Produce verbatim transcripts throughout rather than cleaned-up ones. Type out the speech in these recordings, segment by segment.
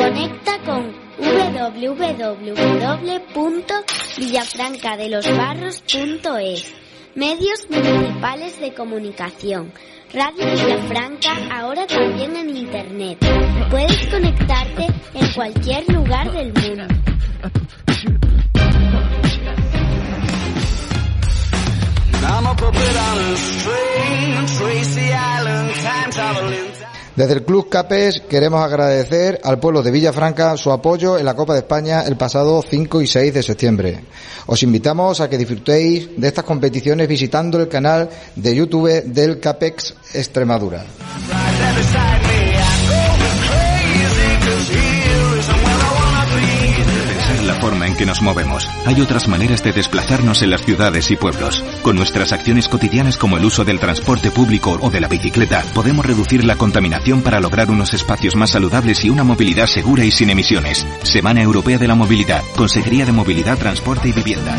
Conecta con doble u doble u doble u punto villafrancadelosbarros punto es. Medios municipales de comunicación. Radio Villafranca, ahora también en Internet. Puedes conectarte en cualquier lugar del mundo. Desde el Club Capes queremos agradecer al pueblo de Villafranca su apoyo en la Copa de España el pasado cinco y seis de septiembre. Os invitamos a que disfrutéis de estas competiciones visitando el canal de YouTube del Capex Extremadura. La forma en que nos movemos. Hay otras maneras de desplazarnos en las ciudades y pueblos. Con nuestras acciones cotidianas como el uso del transporte público o de la bicicleta, podemos reducir la contaminación para lograr unos espacios más saludables y una movilidad segura y sin emisiones. Semana Europea de la Movilidad. Consejería de Movilidad, Transporte y Vivienda.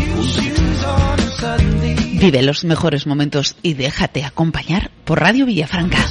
Vive los mejores momentos y déjate acompañar por Radio Villafranca.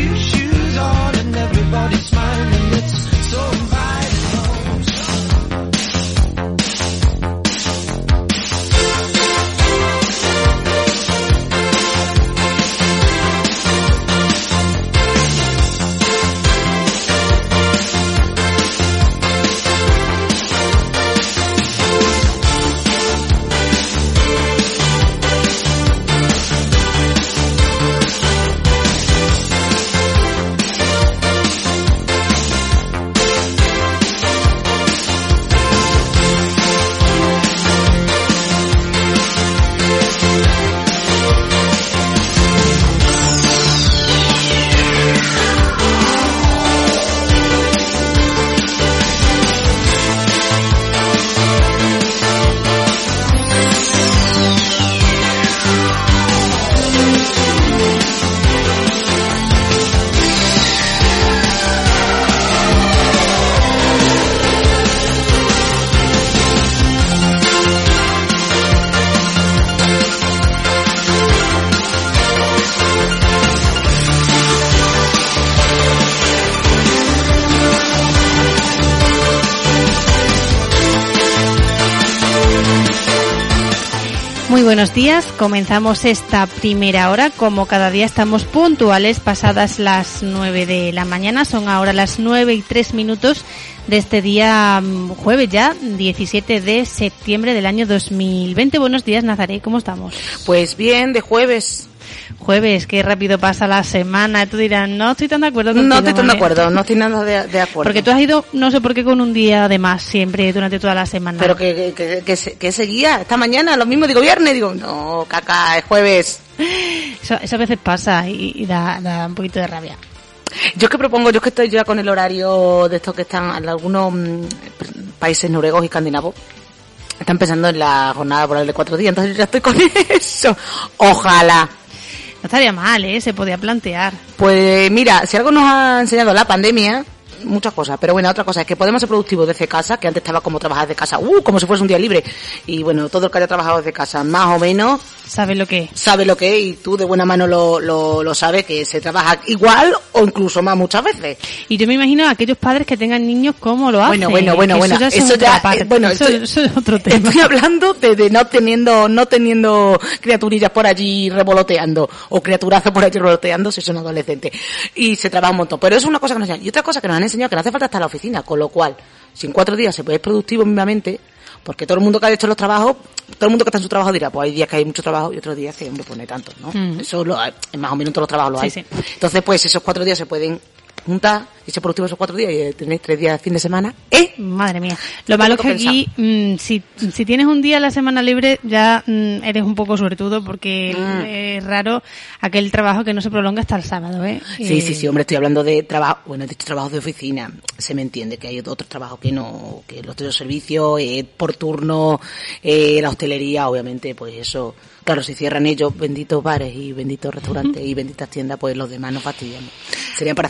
Muy buenos días, comenzamos esta primera hora, como cada día estamos puntuales, pasadas las nueve de la mañana, son ahora las nueve y tres minutos de este día jueves ya, diecisiete de septiembre del año dos mil veinte. Buenos días, Nazaré, ¿cómo estamos? Pues bien, de jueves. Jueves, qué rápido pasa la semana. Tú dirás, no estoy tan de acuerdo contigo. No estoy tan de acuerdo, no estoy nada de, de acuerdo. Porque tú has ido, no sé por qué, con un día de más siempre durante toda la semana. Pero que, que, que, que, que seguía, esta mañana, lo mismo digo viernes, digo, no, caca, es jueves. Eso, eso a veces pasa y, y da, da un poquito de rabia. Yo es que propongo, yo es que estoy ya con el horario de estos que están en algunos mmm, países noruegos y escandinavos. Están pensando en la jornada laboral de cuatro días, entonces yo ya estoy con eso. Ojalá. No estaría mal, ¿eh? Se podía plantear. Pues mira, si algo nos ha enseñado la pandemia, muchas cosas, pero bueno, otra cosa es que podemos ser productivos desde casa, que antes estaba como trabajar desde casa, uh, como si fuese un día libre. Y bueno, todo el que haya trabajado desde casa, más o menos, sabe lo que es. Sabe lo que es, y tú de buena mano lo, lo, lo sabes, que se trabaja igual o incluso más muchas veces. Y yo me imagino a aquellos padres que tengan niños cómo lo hacen. Bueno, bueno, bueno, bueno, eso ya, eso ya parte, eh, bueno, eso, estoy, eso es otro tema. Estoy hablando de, de no teniendo, no teniendo criaturillas por allí revoloteando, o criaturazos por allí revoloteando si son adolescentes. Y se trabaja un montón. Pero eso es una cosa que nos enseñan. Y otra cosa que nos han enseñado, que no hace falta estar en la oficina, con lo cual, si en cuatro días se puede ser productivo mismamente, porque todo el mundo que ha hecho los trabajos, todo el mundo que está en su trabajo dirá, pues hay días que hay mucho trabajo y otros días que no pone tanto, ¿no? Mm. Eso lo hay, más o menos en todos los trabajos lo hay. Sí, sí. Entonces, pues esos cuatro días se pueden juntar y ser productivos esos cuatro días y tenéis tres días de fin de semana, ¿eh? Madre mía. Lo malo es que aquí, mmm, si, si tienes un día a la semana libre, ya mmm, eres un poco suertudo, porque mm. es raro aquel trabajo que no se prolonga hasta el sábado, ¿eh? Sí, eh... sí, sí, hombre, estoy hablando de trabajo, bueno, de hecho trabajos de oficina, se me entiende que hay otros trabajos que no, que los de servicios, eh, por turno, eh, la hostelería, obviamente, pues eso. Claro, si cierran ellos, benditos bares y benditos restaurantes uh-huh. y benditas tiendas, pues los demás nos fastidiamos. Serían para ciertos trabajos.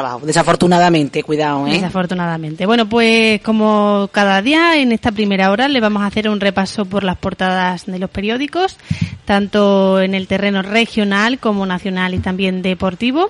trabajo. Desafortunadamente, cuidado, ¿eh? Desafortunadamente. Bueno, pues como cada día en esta primera hora le vamos a hacer un repaso por las portadas de los periódicos, tanto en el terreno regional como nacional y también deportivo.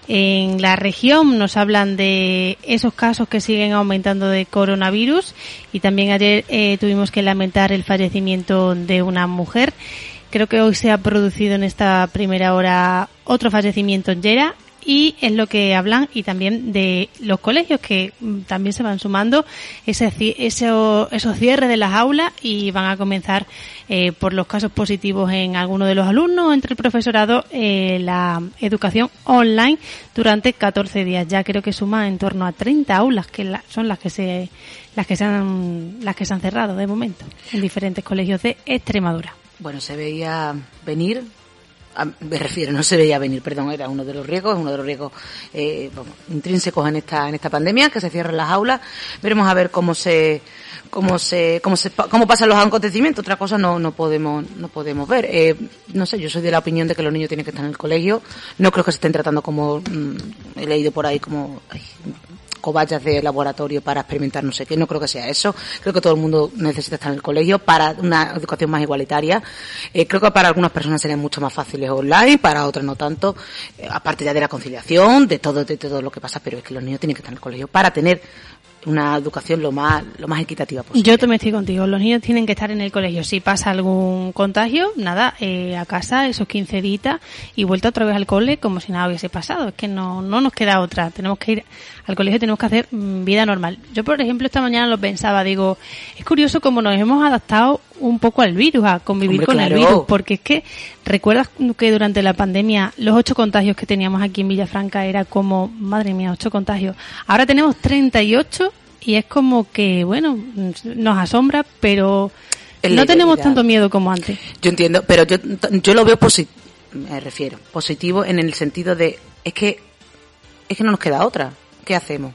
En la región nos hablan de esos casos que siguen aumentando de coronavirus y también ayer eh, tuvimos que lamentar el fallecimiento de una mujer. Creo que hoy se ha producido en esta primera hora otro fallecimiento en Llera y es lo que hablan y también de los colegios que también se van sumando ese, ese, esos cierres de las aulas y van a comenzar eh, por los casos positivos en algunos de los alumnos entre el profesorado eh, la educación online durante catorce días. Ya creo que suma en torno a treinta aulas que la, son las que se las que se han las que se han cerrado de momento en diferentes colegios de Extremadura. Bueno, se veía venir, a, me refiero, no se veía venir, perdón, era uno de los riesgos, uno de los riesgos eh, bueno, intrínsecos en esta en esta pandemia, que se cierren las aulas. Veremos a ver cómo se cómo se cómo se cómo pasan los acontecimientos. Otra cosa no no podemos no podemos ver. Eh, no sé, yo soy de la opinión de que los niños tienen que estar en el colegio. No creo que se estén tratando como mmm, he leído por ahí como ay, cobayas de laboratorio para experimentar no sé qué, no creo que sea eso. Creo que todo el mundo necesita estar en el colegio para una educación más igualitaria. Eh, creo que para algunas personas serían mucho más fáciles online, para otras no tanto, eh, aparte ya de la conciliación, de todo, de todo lo que pasa, pero es que los niños tienen que estar en el colegio para tener una educación lo más lo más equitativa posible. Yo también estoy contigo, los niños tienen que estar en el colegio. Si pasa algún contagio, nada, eh, a casa esos quince días y vuelta otra vez al cole como si nada hubiese pasado. Es que no no nos queda otra, tenemos que ir al colegio, tenemos que hacer mmm, vida normal. Yo, por ejemplo, esta mañana lo pensaba, digo, es curioso cómo nos hemos adaptado un poco al virus, a convivir Hombre, con claro. el virus, porque es que, ¿recuerdas que durante la pandemia los ocho contagios que teníamos aquí en Villafranca era como, madre mía, ocho contagios? Ahora tenemos treinta y ocho y es como que, bueno, nos asombra, pero el no tenemos tanto miedo como antes. Yo entiendo, pero yo yo lo veo positivo, me refiero, positivo en el sentido de, es que es que no nos queda otra. ¿Qué hacemos?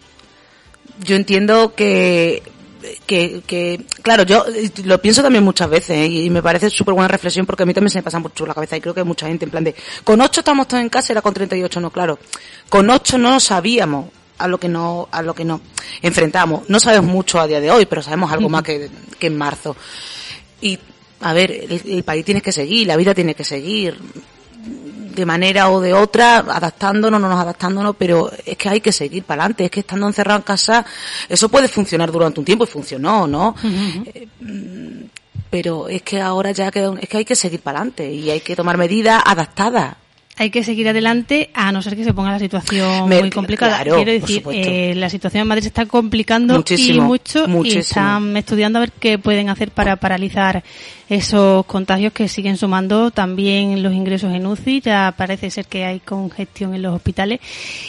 Yo entiendo que que, que claro, yo lo pienso también muchas veces, ¿eh? Y me parece súper buena reflexión porque a mí también se me pasa mucho la cabeza y creo que hay mucha gente en plan de, con ocho estamos todos en casa, era con treinta y ocho, no, claro, con ocho no sabíamos a lo que no a lo que nos enfrentamos, no sabemos mucho a día de hoy, pero sabemos algo más que, que en marzo. Y a ver, el, el país tiene que seguir, la vida tiene que seguir de manera o de otra, adaptándonos, no nos adaptándonos, pero es que hay que seguir para adelante, es que estando encerrado en casa, eso puede funcionar durante un tiempo y funcionó, ¿no? Uh-huh. Eh, pero es que ahora ya queda, es que hay que seguir para adelante y hay que tomar medidas adaptadas. Hay que seguir adelante a no ser que se ponga la situación Me, muy complicada. Claro, Quiero decir, eh, la situación en Madrid se está complicando muchísimo, y mucho muchísimo. Y están estudiando a ver qué pueden hacer para paralizar esos contagios que siguen sumando. También los ingresos en U C I, ya parece ser que hay congestión en los hospitales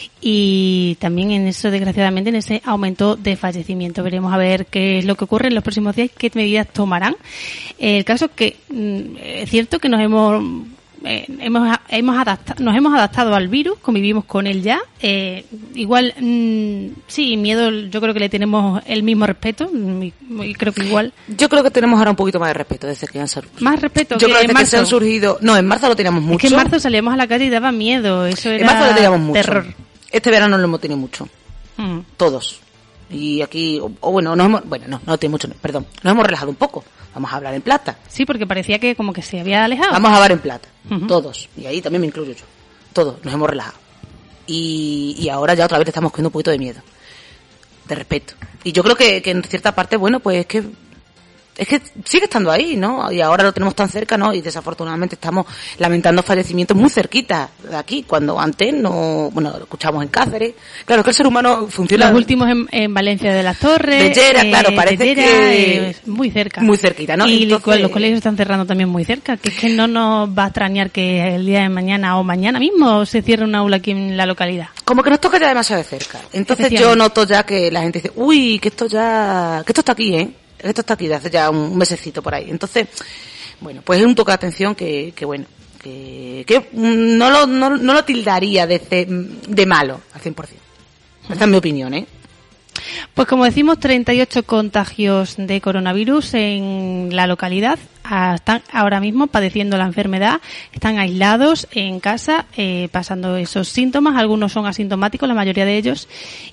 y también en eso, desgraciadamente, en ese aumento de fallecimiento. Veremos a ver qué es lo que ocurre en los próximos días y qué medidas tomarán. El caso es que mm, es cierto que nos hemos Eh, hemos hemos adaptado, nos hemos adaptado al virus, convivimos con él ya. Eh, igual, mmm, sí, miedo, yo creo que le tenemos el mismo respeto. Y, y creo que igual. Yo creo que tenemos ahora un poquito más de respeto desde que han surgido. Más respeto. Yo que creo que, en marzo. que se han surgido. No, en marzo lo teníamos mucho. Es que en marzo salíamos a la calle y daba miedo. Eso era. En marzo lo teníamos mucho. Terror. Este verano lo hemos tenido mucho. Mm. Todos. Y aquí, o, o bueno, nos hemos, bueno, no, no tiene mucho, no, perdón, nos hemos relajado un poco. Vamos a hablar en plata. Sí, porque parecía que como que se había alejado. Vamos a hablar en plata, uh-huh. todos. Y ahí también me incluyo yo. Todos nos hemos relajado. Y, y ahora ya otra vez le estamos cogiendo un poquito de miedo. De respeto. Y yo creo que, que en cierta parte, bueno, pues es que es que sigue estando ahí, ¿no? Y ahora lo tenemos tan cerca, ¿no? Y desafortunadamente estamos lamentando fallecimientos muy cerquita de aquí, cuando antes no, bueno, lo escuchamos en Cáceres. Claro, que el ser humano funciona. Los últimos en, en Valencia de las Torres. De Llera, eh, claro, parece de Llera, que... Eh, muy cerca. Muy cerquita, ¿no? Y Entonces... los colegios están cerrando también muy cerca, que es que no nos va a extrañar que el día de mañana o mañana mismo se cierre un aula aquí en la localidad. Como que nos toca ya demasiado de cerca. Entonces yo noto ya que la gente dice, uy, que esto ya, que esto está aquí, ¿eh? Esto está aquí de hace ya un mesecito por ahí. Entonces, bueno, pues es un toque de atención que, que bueno, que, que no lo, no, no lo tildaría de, de malo al cien por ciento. Esta es mi opinión, ¿eh? Pues como decimos, treinta y ocho contagios de coronavirus en la localidad. a, están ahora mismo padeciendo la enfermedad, están aislados en casa, eh, pasando esos síntomas. Algunos son asintomáticos, la mayoría de ellos,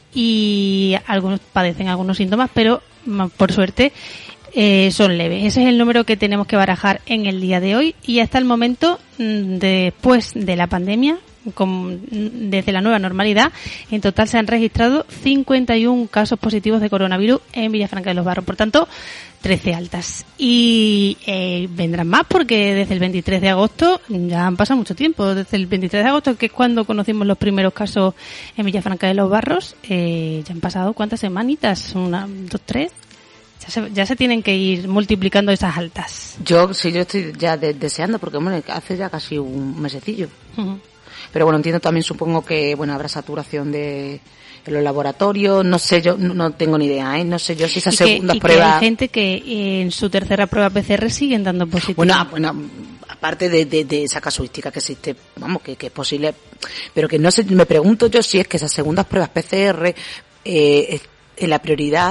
y algunos padecen algunos síntomas, pero por suerte eh, son leves. Ese es el número que tenemos que barajar en el día de hoy, y hasta el momento, después de la pandemia, con, desde la nueva normalidad, en total se han registrado cincuenta y uno casos positivos de coronavirus en Villafranca de los Barros, por tanto trece altas, y eh, vendrán más porque desde el veintitrés de agosto ya han pasado mucho tiempo. Desde el veintitrés de agosto, que es cuando conocimos los primeros casos en Villafranca de los Barros, eh, ya han pasado ¿cuántas semanitas? Una, dos, tres. Ya se, ya se tienen que ir multiplicando esas altas. Yo sí, yo estoy ya de, deseando, porque bueno, hace ya casi un mesecillo. Uh-huh. Pero bueno, entiendo también, supongo que bueno habrá saturación de en los laboratorios, no sé, yo no, no tengo ni idea, ¿eh? No sé yo si esas segundas y pruebas... Que hay gente que en su tercera prueba P C R siguen dando positivo. Bueno, bueno, aparte de, de, de esa casuística que existe, vamos, que, que es posible, pero que no sé, me pregunto yo si es que esas segundas pruebas P C R, eh, en la prioridad,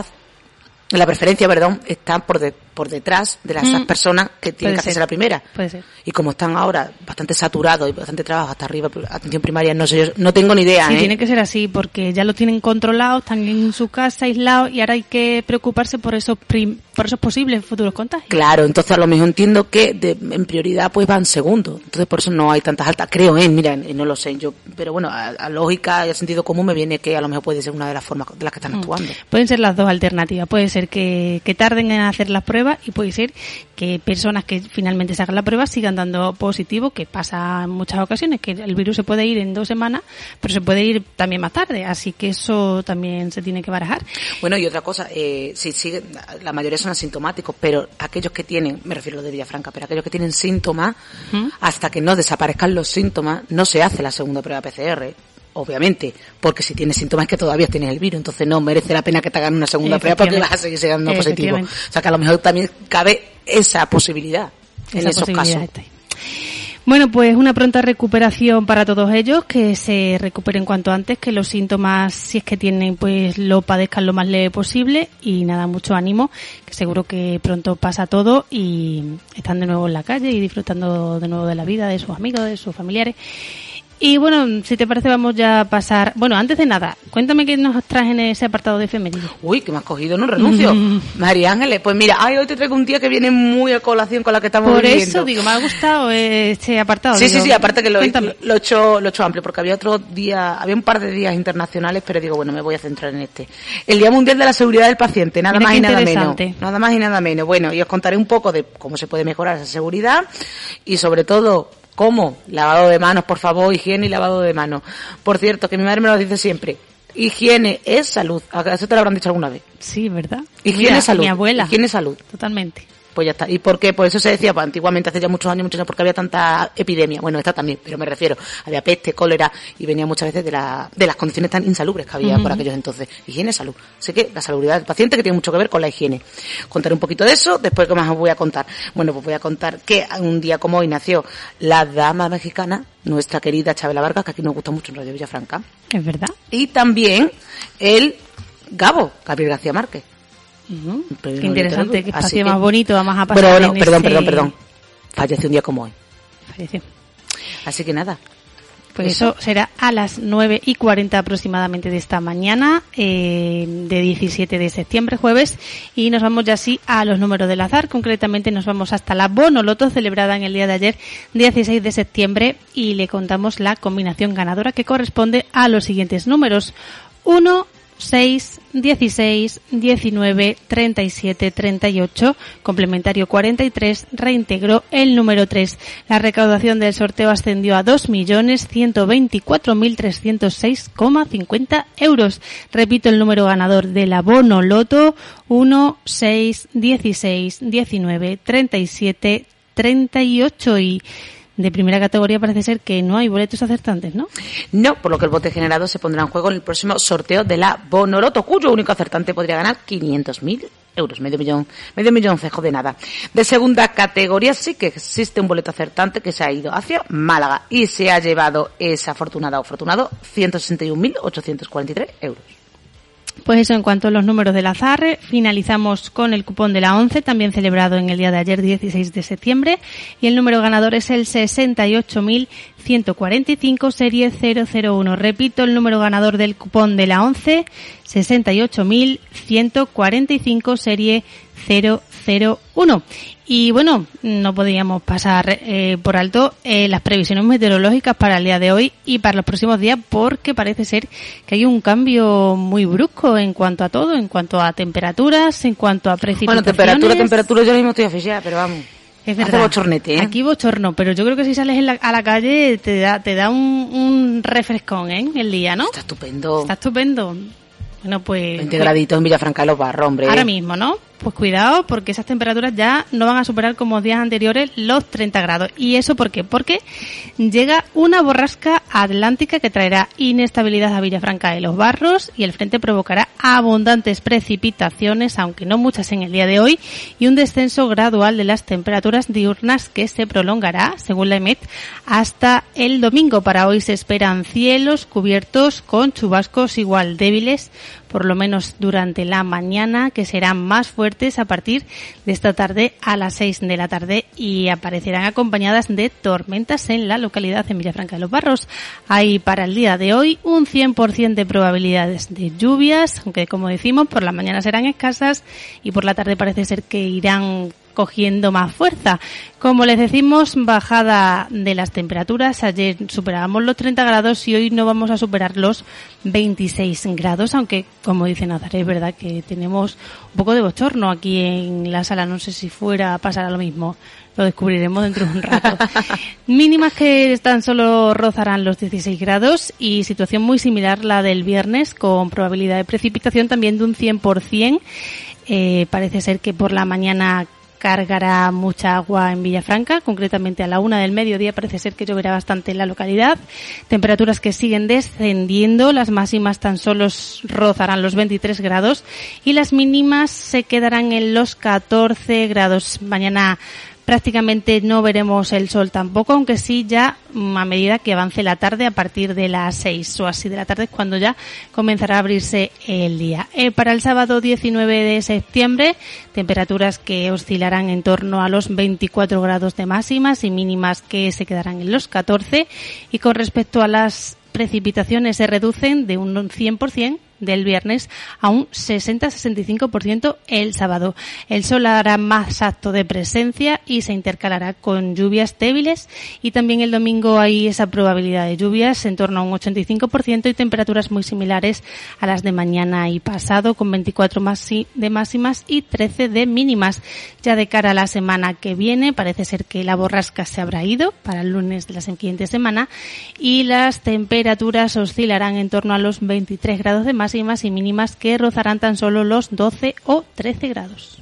en la preferencia, perdón, están por de, por detrás de las mm. personas que tienen que hacerse la primera. Puede ser. Y como están ahora bastante saturados y bastante trabajo hasta arriba, atención primaria, no sé, yo no tengo ni idea. Sí, ¿eh? Tiene que ser así, porque ya lo tienen controlado, están en su casa aislados, y ahora hay que preocuparse por esos prim, por esos posibles futuros contagios. Claro, entonces a lo mejor entiendo que de, en prioridad pues van segundos, entonces por eso no hay tantas altas, creo, eh, mira, no lo sé yo, pero bueno, a, a lógica y a sentido común me viene que a lo mejor puede ser una de las formas de las que están mm. actuando. Pueden ser las dos alternativas, puede ser que, que tarden en hacer las pruebas, y puede ser que personas que finalmente se hagan la prueba sigan dando positivo, que pasa en muchas ocasiones, que el virus se puede ir en dos semanas, pero se puede ir también más tarde, así que eso también se tiene que barajar. Bueno, y otra cosa, eh, si sigue, la mayoría son asintomáticos, pero aquellos que tienen, me refiero a los de Villafranca, pero aquellos que tienen síntomas, ¿Mm? hasta que no desaparezcan los síntomas, no se hace la segunda prueba P C R. Obviamente, porque si tienes síntomas es que todavía tienes el virus, entonces no merece la pena que te hagan una segunda prueba porque vas a seguir siendo positivo. O sea que a lo mejor también cabe esa posibilidad en esa esos posibilidad casos. Bueno, pues una pronta recuperación para todos ellos, que se recuperen cuanto antes, que los síntomas, si es que tienen, pues lo padezcan lo más leve posible, y nada, mucho ánimo, que seguro que pronto pasa todo y están de nuevo en la calle y disfrutando de nuevo de la vida, de sus amigos, de sus familiares. Y bueno, si te parece vamos ya a pasar... Bueno, antes de nada, cuéntame qué nos traes en ese apartado de efemérides. Uy, que me has cogido, no renuncio. Mm. María Ángeles, pues mira, ay, hoy te traigo un día que viene muy a colación con la que estamos Por viviendo. Por eso, digo, me ha gustado este apartado. Sí, digo, sí, sí, aparte que lo, lo, he hecho, lo he hecho amplio, porque había otro día, había un par de días internacionales, pero digo, bueno, me voy a centrar en este. El Día Mundial de la Seguridad del Paciente, nada mira más y nada menos. Nada más y nada menos. Bueno, y os contaré un poco de cómo se puede mejorar esa seguridad, y sobre todo... ¿Cómo? Lavado de manos, por favor, higiene y lavado de manos. Por cierto, que mi madre me lo dice siempre. Higiene es salud. Eso te lo habrán dicho alguna vez. Sí, ¿verdad? Higiene es salud. Mi abuela. Higiene es salud. Totalmente. Pues ya está. ¿Y por qué? Pues eso se decía pues, antiguamente, hace ya muchos años, muchos años, porque había tanta epidemia. Bueno, esta también, pero me refiero. Había peste, cólera, y venía muchas veces de, la, de las condiciones tan insalubres que había uh-huh. por aquellos entonces. Higiene, salud. Así que la salubridad del paciente, que tiene mucho que ver con la higiene. Contaré un poquito de eso, después, ¿qué más os voy a contar? Bueno, pues voy a contar que un día como hoy nació la dama mexicana, nuestra querida Chabela Vargas, que aquí nos gusta mucho en Radio Villafranca. Es verdad. Y también el Gabo, Gabriel García Márquez. Uh-huh. Qué interesante, qué espacio más bonito vamos a pasar. Pero bueno, en perdón, ese... perdón, perdón. Falleció un día como hoy. Falleció. Así que nada. Pues eso, eso será a las nueve y cuarenta aproximadamente de esta mañana, eh, de diecisiete de septiembre, jueves, y nos vamos ya así a los números del azar. Concretamente nos vamos hasta la Bonoloto, celebrada en el día de ayer, dieciséis de septiembre, y le contamos la combinación ganadora, que corresponde a los siguientes números: uno, seis, dieciséis, diecinueve, treinta y siete, treinta y ocho, complementario cuarenta y tres, reintegró el número tres. La recaudación del sorteo ascendió a dos millones ciento veinticuatro mil trescientos seis coma cincuenta euros. Repito el número ganador de la Bonoloto: uno, seis, dieciséis, diecinueve, treinta y siete, treinta y ocho, y de primera categoría parece ser que no hay boletos acertantes, ¿no? No, por lo que el bote generado se pondrá en juego en el próximo sorteo de la Bonoloto, cuyo único acertante podría ganar quinientos mil euros, medio millón, medio millón cejo de nada. De segunda categoría sí que existe un boleto acertante que se ha ido hacia Málaga y se ha llevado esa afortunada o afortunado ciento sesenta y un mil ochocientos cuarenta y tres euros. Pues eso, en cuanto a los números del azar, finalizamos con el cupón de la once, también celebrado en el día de ayer, dieciséis de septiembre, y el número ganador es el sesenta y ocho mil ciento cuarenta y cinco, serie cero cero uno. Repito, el número ganador del cupón de la once, sesenta y ocho mil ciento cuarenta y cinco, serie cero cero uno. Y bueno, no podíamos pasar eh, por alto eh, las previsiones meteorológicas para el día de hoy y para los próximos días, porque parece ser que hay un cambio muy brusco en cuanto a todo, en cuanto a temperaturas, en cuanto a precipitaciones. Bueno, temperatura, temperatura, yo mismo estoy aficionada, pero vamos. Es verdad. Hace bochornete, ¿eh? Aquí bochorno, pero yo creo que si sales en la, a la calle te da te da un, un refrescón, ¿eh? El día, ¿no? Está estupendo. Está estupendo. Bueno, pues... veinte graditos en Villafranca de los Barros, hombre. Ahora mismo, ¿no? Pues cuidado, porque esas temperaturas ya no van a superar como días anteriores los treinta grados. ¿Y eso por qué? Porque llega una borrasca atlántica que traerá inestabilidad a Villafranca de los Barros y el frente provocará abundantes precipitaciones, aunque no muchas en el día de hoy, y un descenso gradual de las temperaturas diurnas que se prolongará, según la E M E T, hasta el domingo. Para hoy se esperan cielos cubiertos con chubascos igual débiles, por lo menos durante la mañana, que serán más fuertes a partir de esta tarde a las seis de la tarde y aparecerán acompañadas de tormentas en la localidad de Villafranca de los Barros. Hay para el día de hoy un cien por ciento de probabilidades de lluvias, aunque como decimos, por la mañana serán escasas y por la tarde parece ser que irán cogiendo más fuerza. Como les decimos, bajada de las temperaturas. Ayer superábamos los treinta grados y hoy no vamos a superar los veintiséis grados, aunque, como dice Nazaret, es verdad que tenemos un poco de bochorno aquí en la sala. No sé si fuera a pasar a lo mismo. Lo descubriremos dentro de un rato. Mínimas que tan solo rozarán los dieciséis grados y situación muy similar la del viernes, con probabilidad de precipitación también de un cien por ciento. Eh, parece ser que por la mañana cargará mucha agua en Villafranca, concretamente a la una del mediodía parece ser que lloverá bastante en la localidad. Temperaturas que siguen descendiendo, las máximas tan solo rozarán los veintitrés grados y las mínimas se quedarán en los catorce grados. Mañana prácticamente no veremos el sol tampoco, aunque sí ya a medida que avance la tarde, a partir de las seis o así de la tarde es cuando ya comenzará a abrirse el día. Eh, para el sábado diecinueve de septiembre, temperaturas que oscilarán en torno a los veinticuatro grados de máximas y mínimas que se quedarán en los catorce, y con respecto a las precipitaciones se reducen de un cien por ciento del viernes a un sesenta a sesenta y cinco por ciento el sábado. El sol hará más acto de presencia y se intercalará con lluvias débiles, y también el domingo hay esa probabilidad de lluvias en torno a un ochenta y cinco por ciento y temperaturas muy similares a las de mañana y pasado, con veinticuatro de máximas y trece de mínimas. Ya de cara a la semana que viene parece ser que la borrasca se habrá ido para el lunes de la siguiente semana y las temperaturas oscilarán en torno a los veintitrés grados de máximas y mínimas que rozarán tan solo los doce o trece grados.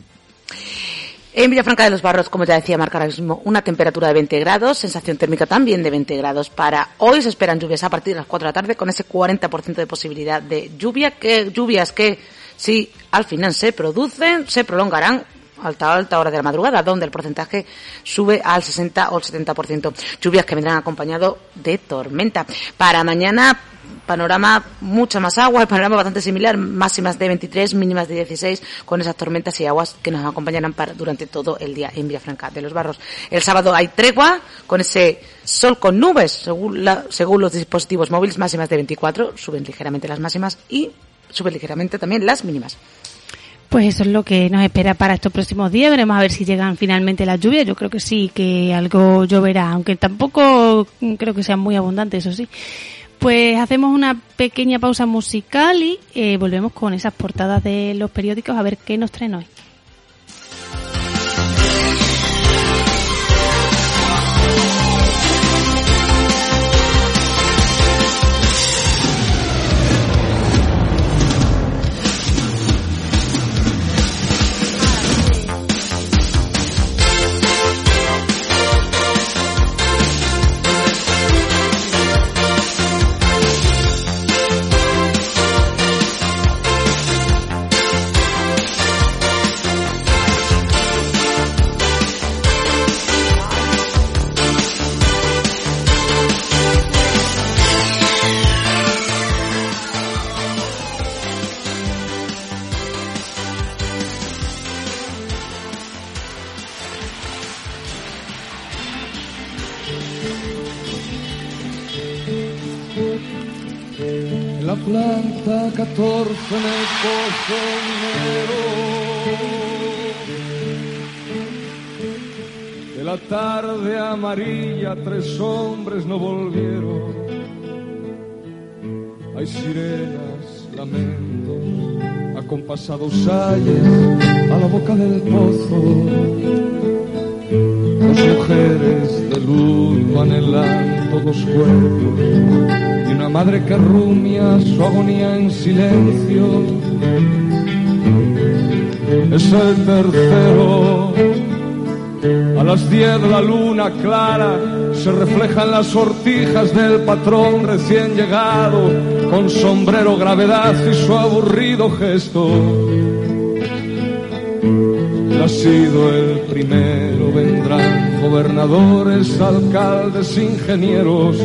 En Villafranca de los Barros, como ya decía, marca ahora mismo una temperatura de veinte grados, sensación térmica también de veinte grados. Para hoy se esperan lluvias a partir de las cuatro de la tarde, con ese cuarenta por ciento de posibilidad de lluvia, que lluvias que, si al final se producen, se prolongarán alta alta hora de la madrugada, donde el porcentaje sube al sesenta o el setenta por ciento. Lluvias que vendrán acompañado de tormenta. Para mañana, panorama mucha más agua, el panorama bastante similar, máximas de veintitrés, mínimas de dieciséis, con esas tormentas y aguas que nos acompañarán para, durante todo el día en Villafranca de los Barros. El sábado hay tregua, con ese sol con nubes, según, la, según los dispositivos móviles, máximas de veinticuatro, suben ligeramente las máximas y suben ligeramente también las mínimas. Pues eso es lo que nos espera para estos próximos días. Veremos a ver si llegan finalmente las lluvias. Yo creo que sí, que algo lloverá, aunque tampoco creo que sean muy abundantes, eso sí. Pues hacemos una pequeña pausa musical y eh, volvemos con esas portadas de los periódicos a ver qué nos traen hoy. planta catorce en el pozo minero. De la tarde amarilla tres hombres no volvieron. Hay sirenas, lamentos, acompasados ayes a la boca del pozo. Dos mujeres de luto anhelando dos cuerpos y una madre que rumia su agonía en silencio. Es el tercero. A las diez la luna clara se refleja en las sortijas del patrón recién llegado, con sombrero, gravedad y su aburrido gesto. Él ha sido el primero, vendrán gobernadores, alcaldes, ingenieros.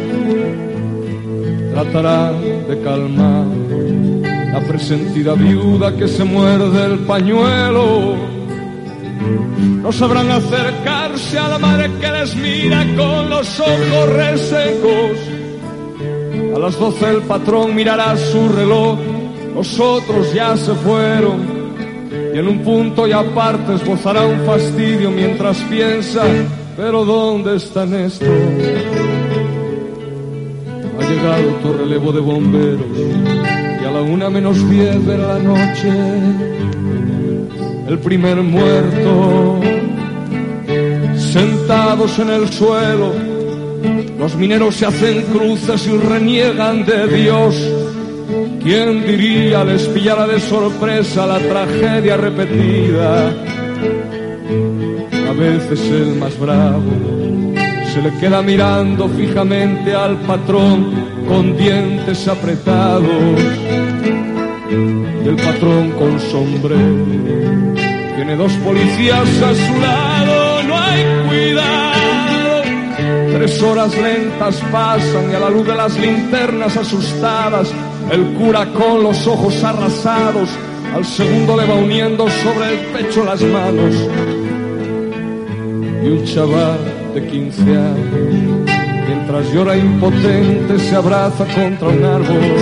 Tratarán de calmar la presentida viuda que se muerde el pañuelo. No sabrán acercarse a la madre que les mira con los ojos resecos. A las doce el patrón mirará su reloj, los otros ya se fueron. Y en un punto y aparte esbozará un fastidio mientras piensa, pero ¿dónde están estos? Ha llegado tu relevo de bomberos y a la una menos diez de la noche el primer muerto. Sentados en el suelo, los mineros se hacen cruces y reniegan de Dios. ¿Quién diría les pillara de sorpresa la tragedia repetida? A veces el más bravo se le queda mirando fijamente al patrón con dientes apretados. Y el patrón con sombrero tiene dos policías a su lado, no hay cuidado. Tres horas lentas pasan y a la luz de las linternas asustadas, el cura con los ojos arrasados al segundo le va uniendo sobre el pecho las manos. Y un chaval de quince años, mientras llora impotente, se abraza contra un árbol.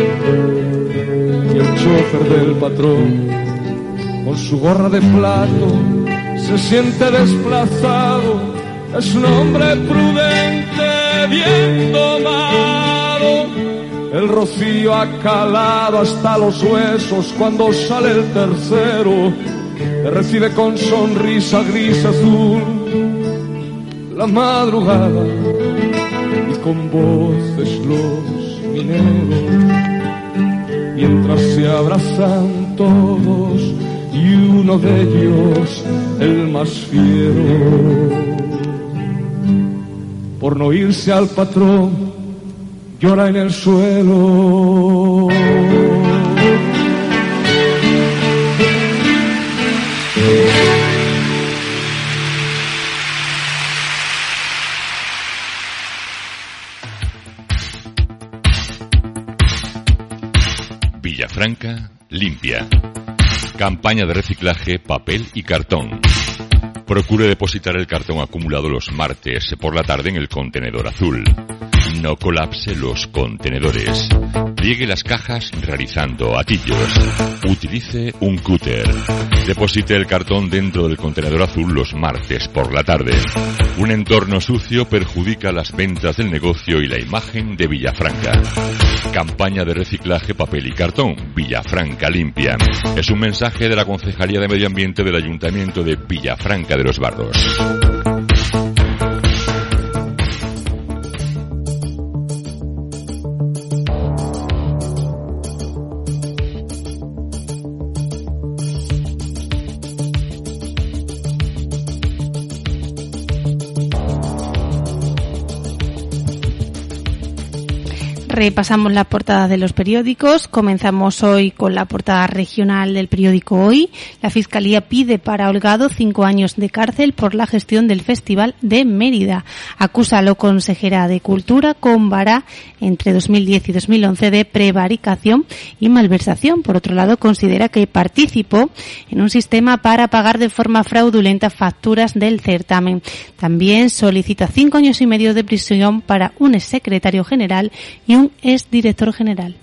Y el chofer del patrón, con su gorra de plato, se siente desplazado. Es un hombre prudente, bien domado. El rocío ha calado hasta los huesos cuando sale el tercero. Le recibe con sonrisa gris azul la madrugada y con voces los mineros, mientras se abrazan todos y uno de ellos, el más fiero, por no irse al patrón, llora en el suelo. Villafranca limpia. Campaña de reciclaje, papel y cartón. Procure depositar el cartón acumulado los martes por la tarde en el contenedor azul. No colapse los contenedores. Pliegue las cajas realizando atillos. Utilice un cúter. Deposite el cartón dentro del contenedor azul los martes por la tarde. Un entorno sucio perjudica las ventas del negocio y la imagen de Villafranca. Campaña de reciclaje, papel y cartón. Villafranca limpia. Es un mensaje de la Concejalía de Medio Ambiente del Ayuntamiento de Villafranca de los Bardos. Repasamos la portada de los periódicos. Comenzamos hoy con la portada regional del periódico Hoy. La Fiscalía pide para Holgado cinco años de cárcel por la gestión del Festival de Mérida. Acusa a la consejera de Cultura con vara entre dos mil diez y dos mil once de prevaricación y malversación. Por otro lado, considera que participó en un sistema para pagar de forma fraudulenta facturas del certamen. También solicita cinco años y medio de prisión para un exsecretario general y un exdirector general.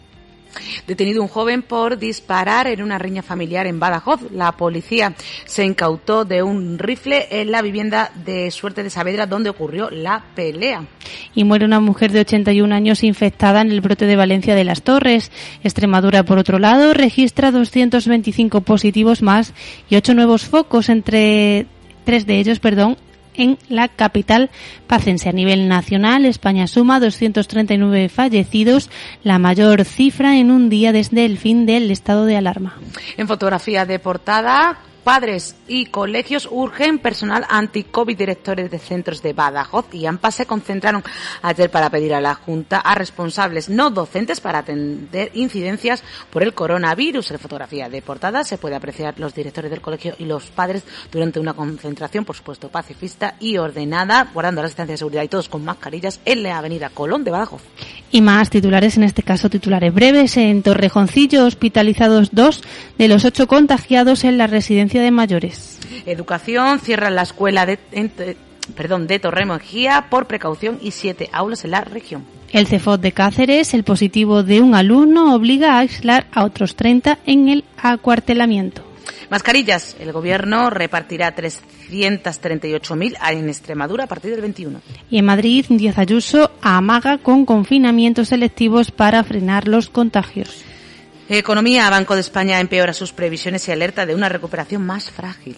Detenido un joven por disparar en una riña familiar en Badajoz. La policía se incautó de un rifle en la vivienda de Suerte de Saavedra, donde ocurrió la pelea. Y muere una mujer de ochenta y un años infectada en el brote de Valencia de las Torres. Extremadura, por otro lado, registra doscientos veinticinco positivos más y ocho nuevos focos, entre tres de ellos, perdón, en la capital pacense. A nivel nacional, España suma doscientos treinta y nueve fallecidos, la mayor cifra en un día desde el fin del estado de alarma. En fotografía de portada, padres y colegios urgen personal anti-COVID. Directores de centros de Badajoz y AMPA se concentraron ayer para pedir a la Junta a responsables no docentes para atender incidencias por el coronavirus. En fotografía de portada se puede apreciar los directores del colegio y los padres durante una concentración, por supuesto, pacifista y ordenada, guardando las distancias de seguridad y todos con mascarillas, en la avenida Colón de Badajoz. Y más titulares, en este caso titulares breves. En Torrejoncillo, hospitalizados dos de los ocho contagiados en la residencia de mayores. Educación, cierra la escuela de, en, perdón, de Torremejía por precaución y siete aulas en la región. El Cefot de Cáceres, el positivo de un alumno obliga a aislar a otros treinta en el acuartelamiento. Mascarillas, el gobierno repartirá trescientas treinta y ocho mil en Extremadura a partir del veintiuno. Y en Madrid, Díaz Ayuso amaga con confinamientos selectivos para frenar los contagios. Economía, Banco de España empeora sus previsiones y alerta de una recuperación más frágil.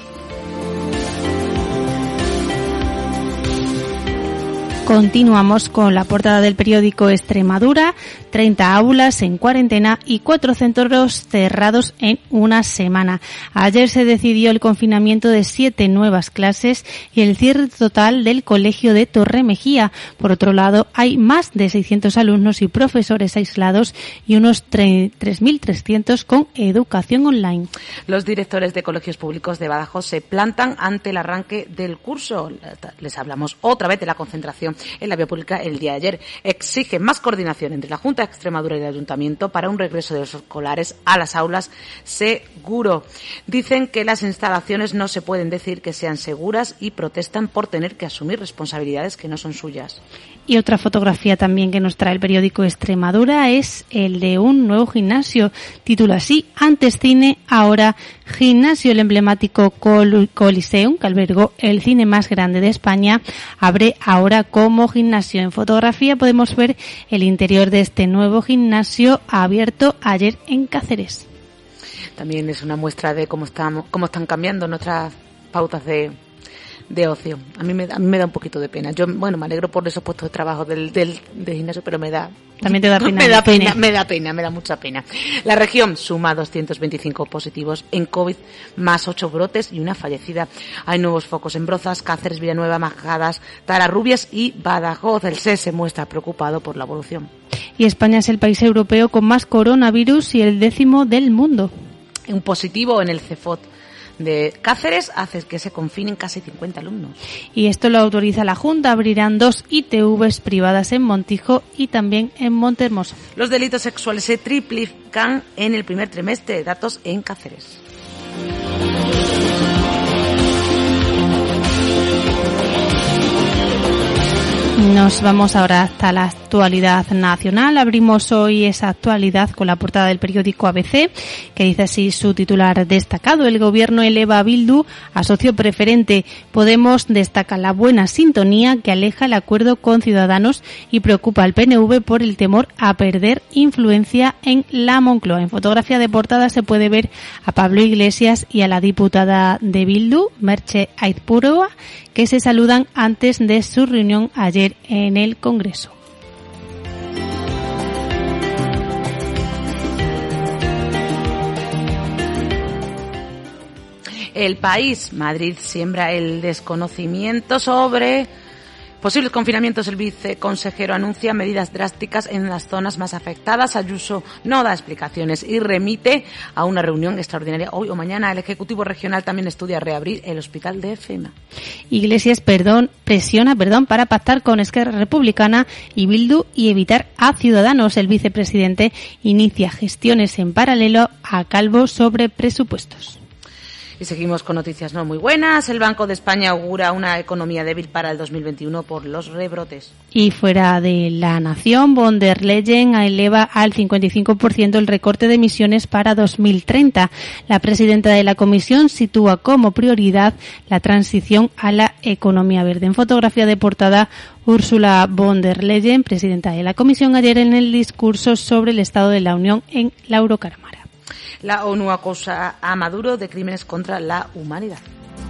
Continuamos con la portada del periódico Extremadura. treinta aulas en cuarentena y cuatro centros cerrados en una semana. Ayer se decidió el confinamiento de siete nuevas clases y el cierre total del colegio de Torremejía. Por otro lado, hay más de seiscientos alumnos y profesores aislados y unos tres mil trescientos con educación online. Los directores de colegios públicos de Badajoz se plantan ante el arranque del curso. Les hablamos otra vez de la concentración en la vía pública el día de ayer. Exigen más coordinación entre la Junta de Extremadura y el Ayuntamiento para un regreso de los escolares a las aulas seguro. Dicen que las instalaciones no se pueden decir que sean seguras y protestan por tener que asumir responsabilidades que no son suyas. Y otra fotografía también que nos trae el periódico Extremadura es el de un nuevo gimnasio. Titula así: antes cine, ahora gimnasio. El emblemático Col- Coliseum, que albergó el cine más grande de España, abre ahora como gimnasio. En fotografía podemos ver el interior de este nuevo gimnasio abierto ayer en Cáceres. También es una muestra de cómo estamos, cómo están cambiando nuestras pautas de de ocio. A mí me da, a mí me da un poquito de pena. Yo, bueno, me alegro por esos puestos de trabajo del, del, del gimnasio, pero me da... También te da pena. Me da pena, me da pena, me da mucha pena. La región suma doscientos veinticinco positivos en COVID, más ocho brotes y una fallecida. Hay nuevos focos en Brozas, Cáceres, Villanueva, Majadas, Tararrubias y Badajoz. El S E S se muestra preocupado por la evolución. Y España es el país europeo con más coronavirus y el décimo del mundo. Un positivo en el Cefot de Cáceres hace que se confinen casi cincuenta alumnos. Y esto lo autoriza la Junta. Abrirán dos I T Vs privadas en Montijo y también en Montehermoso. Los delitos sexuales se triplican en el primer trimestre. Datos en Cáceres. Nos vamos ahora hasta la actualidad nacional. Abrimos hoy esa actualidad con la portada del periódico A B C, que dice así su titular destacado: el gobierno eleva a Bildu a socio preferente. Podemos destaca la buena sintonía que aleja el acuerdo con Ciudadanos y preocupa al P N V por el temor a perder influencia en la Moncloa. En fotografía de portada se puede ver a Pablo Iglesias y a la diputada de Bildu, Merche Aizpurua, que se saludan antes de su reunión ayer en el Congreso. El País, Madrid siembra el desconocimiento sobre posibles confinamientos. El viceconsejero anuncia medidas drásticas en las zonas más afectadas. Ayuso no da explicaciones y remite a una reunión extraordinaria hoy o mañana. El Ejecutivo Regional también estudia reabrir el hospital de FEMA. Iglesias perdón, presiona perdón, para pactar con Esquerra Republicana y Bildu y evitar a Ciudadanos. El vicepresidente inicia gestiones en paralelo a Calvo sobre presupuestos. Y seguimos con noticias no muy buenas. El Banco de España augura una economía débil para el dos mil veintiuno por los rebrotes. Y fuera de la nación, von der Leyen eleva al cincuenta y cinco por ciento el recorte de emisiones para dos mil treinta. La presidenta de la Comisión sitúa como prioridad la transición a la economía verde. En fotografía de portada, Ursula von der Leyen, presidenta de la Comisión, ayer en el discurso sobre el Estado de la Unión en la Eurocámara. La ONU acusa a Maduro de crímenes contra la humanidad.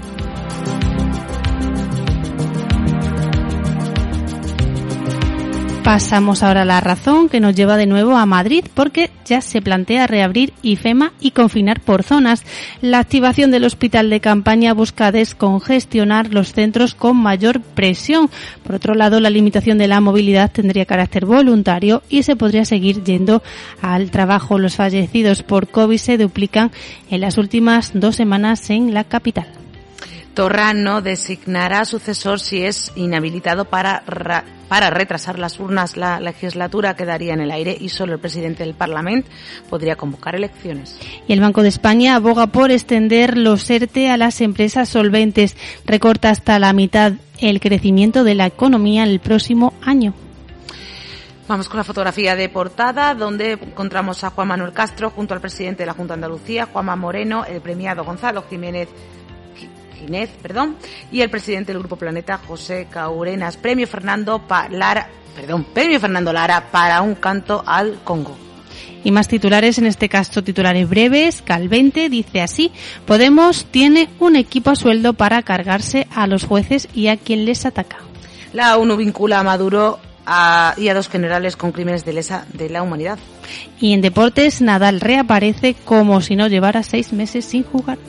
Pasamos ahora a La Razón, que nos lleva de nuevo a Madrid, porque ya se plantea reabrir IFEMA y confinar por zonas. La activación del hospital de campaña busca descongestionar los centros con mayor presión. Por otro lado, la limitación de la movilidad tendría carácter voluntario y se podría seguir yendo al trabajo. Los fallecidos por COVID se duplican en las últimas dos semanas en la capital. Torra no designará sucesor si es inhabilitado para ra- para retrasar las urnas. La legislatura quedaría en el aire y solo el presidente del Parlamento podría convocar elecciones. Y el Banco de España aboga por extender los ERTE a las empresas solventes. Recorta hasta la mitad el crecimiento de la economía en el próximo año. Vamos con la fotografía de portada, donde encontramos a Juan Manuel Castro junto al presidente de la Junta de Andalucía, Juanma Moreno, el premiado Gonzalo Jiménez Ginés, perdón, y el presidente del Grupo Planeta, José Caurenas. Premio Fernando pa Lara, perdón, Premio Fernando Lara para un canto al Congo. Y más titulares, en este caso titulares breves. Calvente dice así: Podemos tiene un equipo a sueldo para cargarse a los jueces y a quien les ataca. La ONU vincula a Maduro a, y a dos generales con crímenes de lesa de la humanidad. Y en deportes, Nadal reaparece como si no llevara seis meses sin jugar.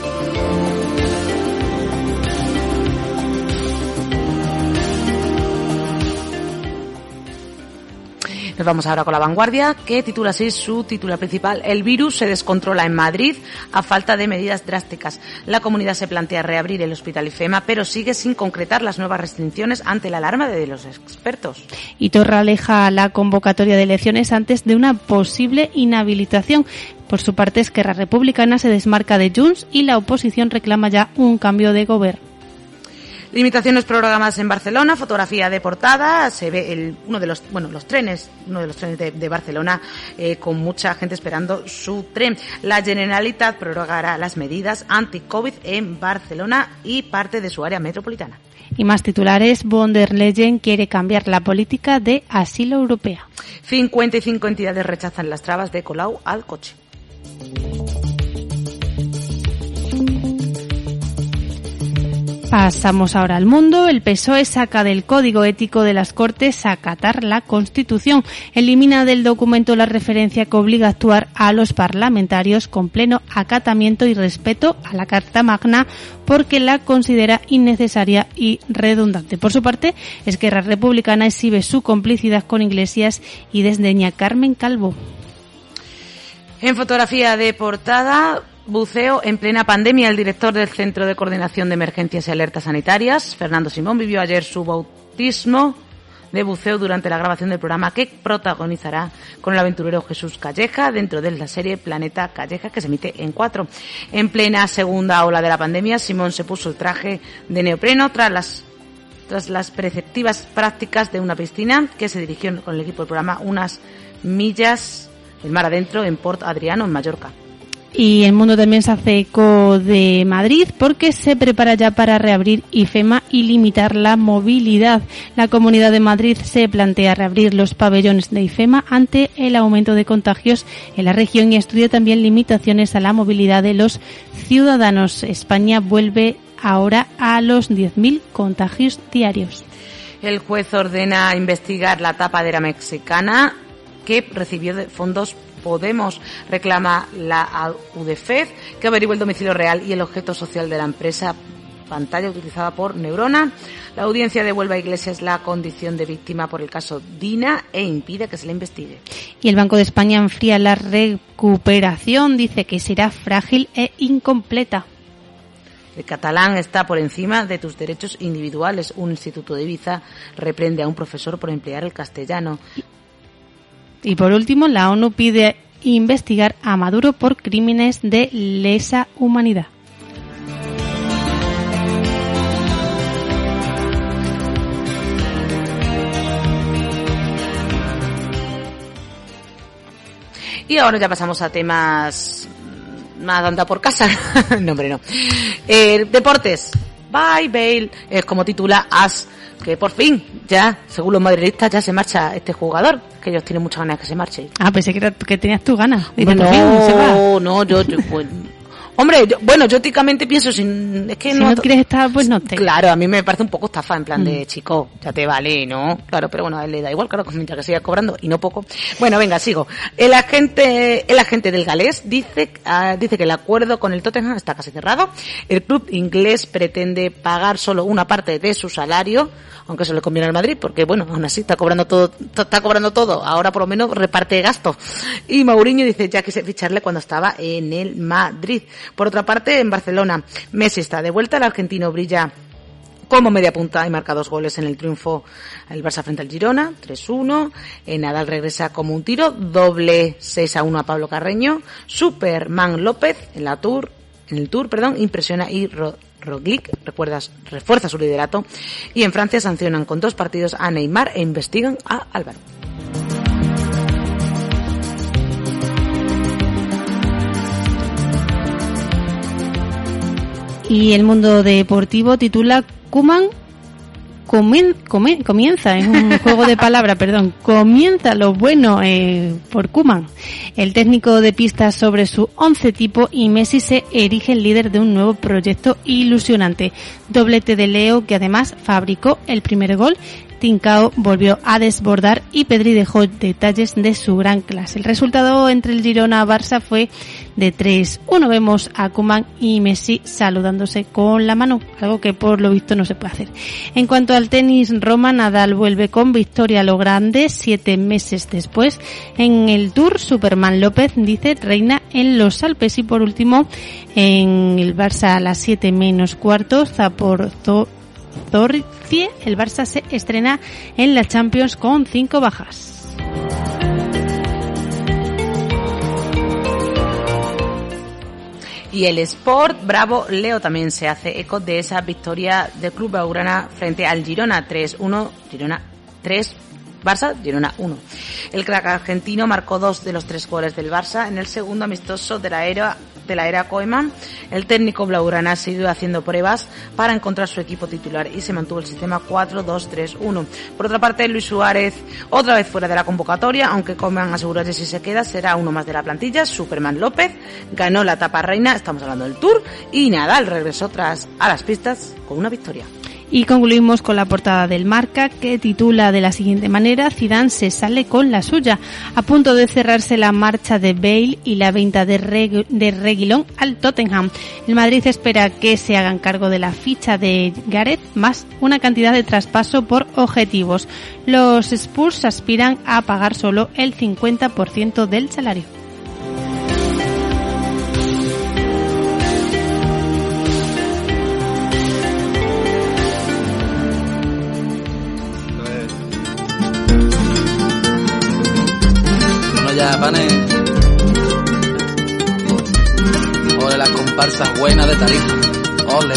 Nos vamos ahora con La Vanguardia, que titula así su titular principal: El virus se descontrola en Madrid a falta de medidas drásticas. La comunidad se plantea reabrir el hospital IFEMA, pero sigue sin concretar las nuevas restricciones ante la alarma de los expertos. Y Torra aleja la convocatoria de elecciones antes de una posible inhabilitación. Por su parte, Esquerra Republicana se desmarca de Junts y la oposición reclama ya un cambio de gobierno. Limitaciones programadas en Barcelona, fotografía de portada, se ve el, uno de los, bueno, los trenes, uno de los trenes de, de Barcelona, eh, con mucha gente esperando su tren. La Generalitat prorrogará las medidas anti-COVID en Barcelona y parte de su área metropolitana. Y más titulares, von der Leyen quiere cambiar la política de asilo europea. cincuenta y cinco entidades rechazan las trabas de Colau al coche. Pasamos ahora al mundo. El P S O E saca del Código Ético de las Cortes acatar la Constitución. Elimina del documento la referencia que obliga a actuar a los parlamentarios con pleno acatamiento y respeto a la Carta Magna, porque la considera innecesaria y redundante. Por su parte, Esquerra Republicana exhibe su complicidad con Iglesias y desdeña a Carmen Calvo. En fotografía de portada, buceo en plena pandemia. El director del Centro de Coordinación de Emergencias y Alertas Sanitarias, Fernando Simón, vivió ayer su bautismo de buceo durante la grabación del programa que protagonizará con el aventurero Jesús Calleja dentro de la serie Planeta Calleja, que se emite en cuatro. En plena segunda ola de la pandemia, Simón se puso el traje de neopreno tras las tras las preceptivas prácticas de una piscina que se dirigió con el equipo del programa unas millas del mar adentro en Port Adriano, en Mallorca. Y el mundo también se hace eco de Madrid porque se prepara ya para reabrir IFEMA y limitar la movilidad. La Comunidad de Madrid se plantea reabrir los pabellones de IFEMA ante el aumento de contagios en la región y estudia también limitaciones a la movilidad de los ciudadanos. España vuelve ahora a los diez mil contagios diarios. El juez ordena investigar la tapadera mexicana que recibió de fondos Podemos. Reclama la U D F E D que averigüe el domicilio real y el objeto social de la empresa pantalla utilizada por Neurona. La audiencia devuelve a Iglesias la condición de víctima por el caso Dina e impide que se le investigue. Y el Banco de España enfría la recuperación, dice que será frágil e incompleta. El catalán está por encima de tus derechos individuales. Un instituto de Ibiza reprende a un profesor por emplear el castellano. Y por último, la ONU pide investigar a Maduro por crímenes de lesa humanidad. Y ahora ya pasamos a temas más anda por casa. No, hombre, no. Eh, deportes. Bye, Bale. Es como titula As, que por fin, ya, según los madridistas, ya se marcha este jugador, que ellos tienen muchas ganas de que se marche. Ah, pensé que, era, que tenías tú ganas. No, no, se va. no, yo, yo pues, hombre, yo, bueno, yo éticamente pienso, sin, es que si no... no quieres estar, pues no te... Claro, a mí me parece un poco estafa, en plan mm. de, chico, ya te vale, ¿no? Claro, pero bueno, a él le da igual, claro, mientras que siga cobrando, y no poco. Bueno, venga, sigo. El agente, el agente del galés dice, uh, dice que el acuerdo con el Tottenham está casi cerrado. El club inglés pretende pagar solo una parte de su salario, aunque eso le conviene al Madrid, porque bueno, aún así está cobrando todo, está cobrando todo, ahora por lo menos reparte gastos. Y Mourinho dice ya quise ficharle cuando estaba en el Madrid. Por otra parte, en Barcelona, Messi está de vuelta, el argentino brilla como media punta y marca dos goles en el triunfo el Barça frente al Girona, tres uno. En Nadal regresa como un tiro, doble seis a uno a Pablo Carreño. Superman López en la Tour, en el Tour, perdón, impresiona y ro Roglic recuerdas, refuerza su liderato. Y en Francia sancionan con dos partidos a Neymar e investigan a Álvaro. Y el mundo deportivo titula Koeman comien, comien, comienza, es un juego de palabras, perdón, comienza lo bueno eh, por Koeman. El técnico de pistas sobre su once tipo y Messi se erige el líder de un nuevo proyecto ilusionante. Doblete de Leo, que además fabricó el primer gol. Trincao volvió a desbordar y Pedri dejó detalles de su gran clase. El resultado entre el Girona-Barça fue de tres uno. Vemos a Koeman y Messi saludándose con la mano, algo que por lo visto no se puede hacer. En cuanto al tenis, Roma, Nadal vuelve con victoria a lo grande siete meses después. En el Tour, Superman López dice reina en los Alpes. Y por último, en el Barça a las siete menos cuarto, Zaporzo Zorzie, el Barça se estrena en la Champions con cinco bajas. Y el Sport Bravo Leo también se hace eco de esa victoria del Club Blaugrana frente al Girona tres uno, Girona tres, Barça, Girona uno. El crack argentino marcó dos de los tres goles del Barça en el segundo amistoso de la era de la era Koeman. El técnico blaugrana siguió haciendo pruebas para encontrar su equipo titular y se mantuvo el sistema cuatro dos tres uno. Por otra parte, Luis Suárez otra vez fuera de la convocatoria, aunque Koeman aseguró que si se queda será uno más de la plantilla. Superman López ganó la etapa reina, estamos hablando del Tour, y Nadal regresó tras a las pistas con una victoria. Y concluimos con la portada del Marca, que titula de la siguiente manera: Zidane se sale con la suya. A punto de cerrarse la marcha de Bale y la venta de, Reg de Reguilón al Tottenham. El Madrid espera que se hagan cargo de la ficha de Gareth, más una cantidad de traspaso por objetivos. Los Spurs aspiran a pagar solo el cincuenta por ciento del salario. Ya, panes. Ole las comparsas buenas de Tarifa. Ole.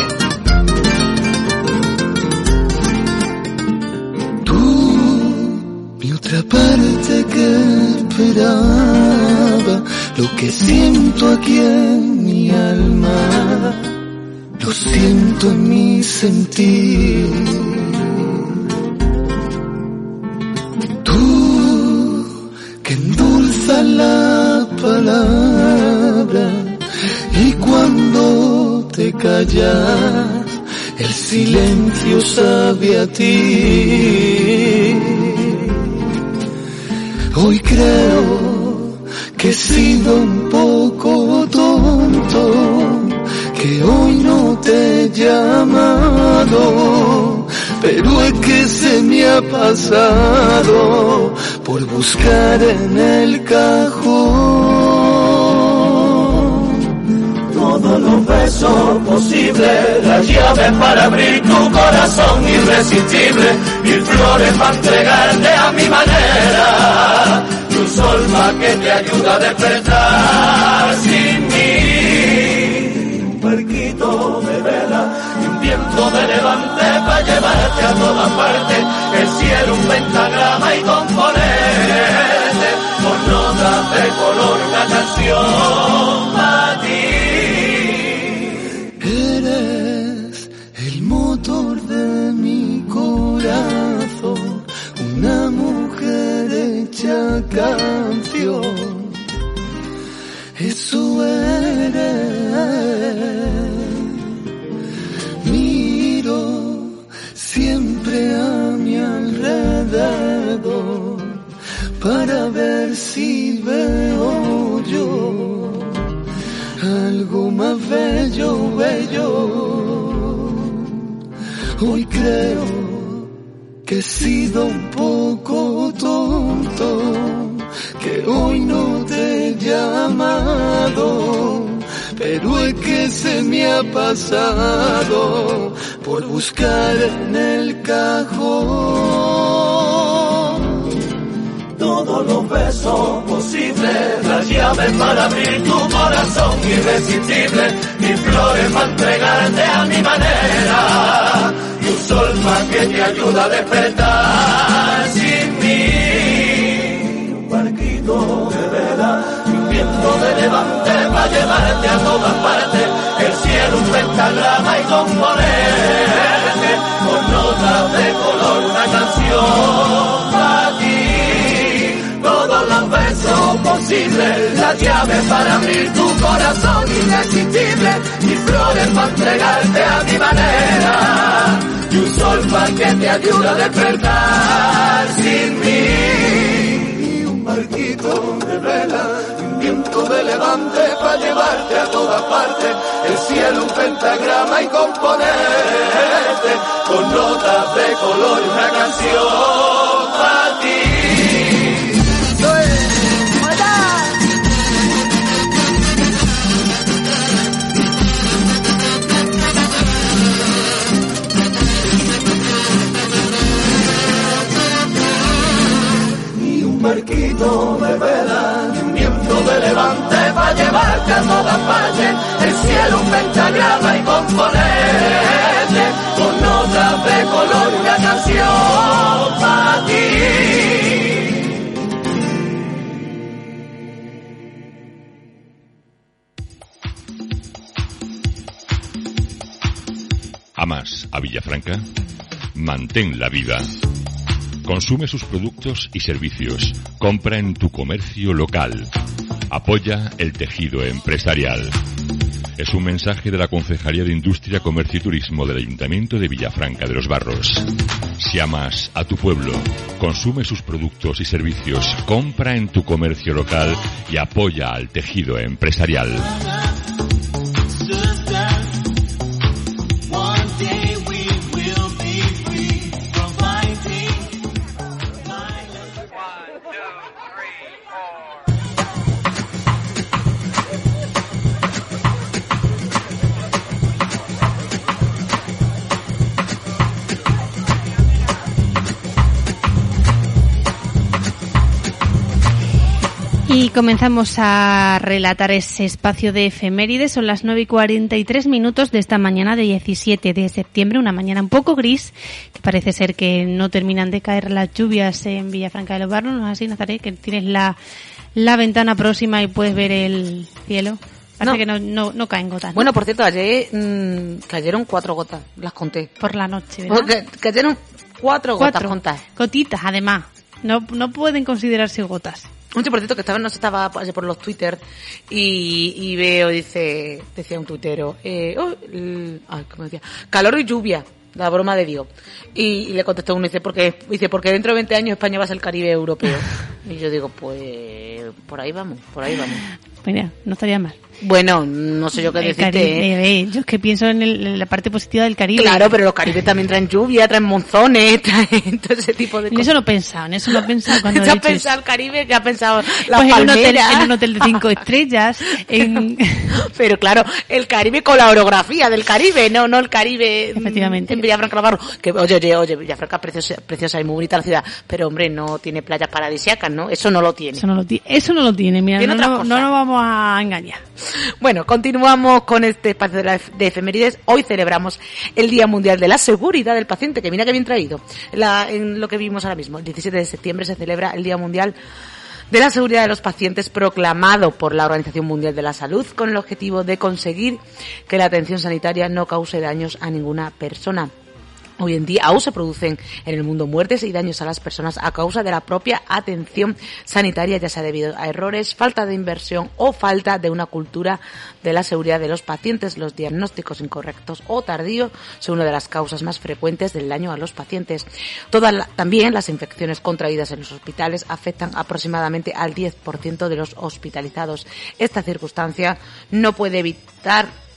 Tú, mi otra parte que esperaba, lo que siento aquí en mi alma, lo siento en mi sentir. La palabra y cuando te callas el silencio sabe a ti. Hoy creo que he sido un poco tonto, que hoy no te he llamado, pero es que se me ha pasado por buscar en el cajón todos los besos posibles, las llaves para abrir tu corazón irresistible, mil flores para entregarte a mi manera, tu sol más que te ayuda a despertar sin mí, un barquito de vela y un viento de levante para llevarte a todas partes, el cielo un pentagrama y componerte con notas de color bello, bello. Hoy creo que he sido un poco tonto, que hoy no te he llamado, pero es que se me ha pasado por buscar en el cajón todos los besos posibles, las llaves para abrir tu corazón irresistible, mis flores para entregarte a mi manera, y un sol más que te ayuda a despertar sin mí, un barquito de vela, un viento de levante para llevarte a todas partes, el cielo un pentagrama y componerte con notas de color una canción para ti. Todos los besos posibles, las llaves para abrir tu corazón irresistible, mis flores para entregarte a mi manera, y un sol para que te ayude a despertar sin mí, y un barquito de vela, un viento de levante para llevarte a todas partes, el cielo un pentagrama y componerte con notas de color una canción para ti. Un barquito de vela, un viento de levante para llevarte a todas partes, el cielo un pentagrama y componerte con notas de color una canción para ti. ¿Amas a Villafranca? Manténla viva. Consume sus productos y servicios. Compra en tu comercio local. Apoya el tejido empresarial. Es un mensaje de la Concejalía de Industria, Comercio y Turismo del Ayuntamiento de Villafranca de los Barros. Si amas a tu pueblo, consume sus productos y servicios. Compra en tu comercio local y apoya al tejido empresarial. Y comenzamos a relatar ese espacio de efemérides. Son las nueve y cuarenta y tres minutos de esta mañana de diecisiete de septiembre, una mañana un poco gris, que parece ser que no terminan de caer las lluvias en Villafranca de los Barros. ¿No es así, Nazaret? Que tienes la, la ventana próxima y puedes ver el cielo. Parece no. que no, no, no caen gotas, ¿no? Bueno, por cierto, ayer mmm, cayeron cuatro gotas, las conté. Por la noche, ¿verdad? Porque cayeron cuatro, cuatro gotas contadas. Gotitas, además. No, no pueden considerarse gotas. Un por cierto que estaba, no sé, estaba por los Twitter y, y veo, dice, decía un tuitero, eh, oh, el, ay, ¿cómo decía? Calor y lluvia, la broma de Dios. Y, y le contestó uno, dice, porque, dice, porque dentro de veinte años España va a ser el Caribe europeo. Y yo digo, pues, por ahí vamos, por ahí vamos. Mira, no estaría mal. Bueno, no sé yo qué decirte. Caribe, ¿eh? Yo es que pienso en, el, en la parte positiva del Caribe. Claro, pero los Caribes también traen lluvia, traen monzones, traen todo ese tipo de en cosas. En eso no he pensado, en eso no he pensado cuando ¿Qué he has dicho pensado eso? el Caribe? ¿Qué has pensado la pues palmera? En un, hotel, en un hotel de cinco estrellas. En... Pero claro, el Caribe con la orografía del Caribe, no no el Caribe. Efectivamente. En Villafranca de los Barros. Que, oye, oye, oye, Villafranca es preciosa, preciosa y muy bonita la ciudad, pero hombre, no tiene playas paradisíacas, ¿no? Eso no lo tiene. Eso no lo tiene, eso no lo tiene, mira, ¿Tiene no, no, otras no cosas? nos vamos a engañar. Bueno, continuamos con este espacio de, la, de efemérides. Hoy celebramos el Día Mundial de la Seguridad del Paciente, que mira que bien traído. La, en lo que vimos ahora mismo, el diecisiete de septiembre se celebra el Día Mundial de la Seguridad de los Pacientes, proclamado por la Organización Mundial de la Salud, con el objetivo de conseguir que la atención sanitaria no cause daños a ninguna persona. Hoy en día aún se producen en el mundo muertes y daños a las personas a causa de la propia atención sanitaria, ya sea debido a errores, falta de inversión o falta de una cultura de la seguridad de los pacientes. Los diagnósticos incorrectos o tardíos son una de las causas más frecuentes del daño a los pacientes. Todas la, también las infecciones contraídas en los hospitales afectan aproximadamente al diez por ciento de los hospitalizados. Esta circunstancia no puede evitar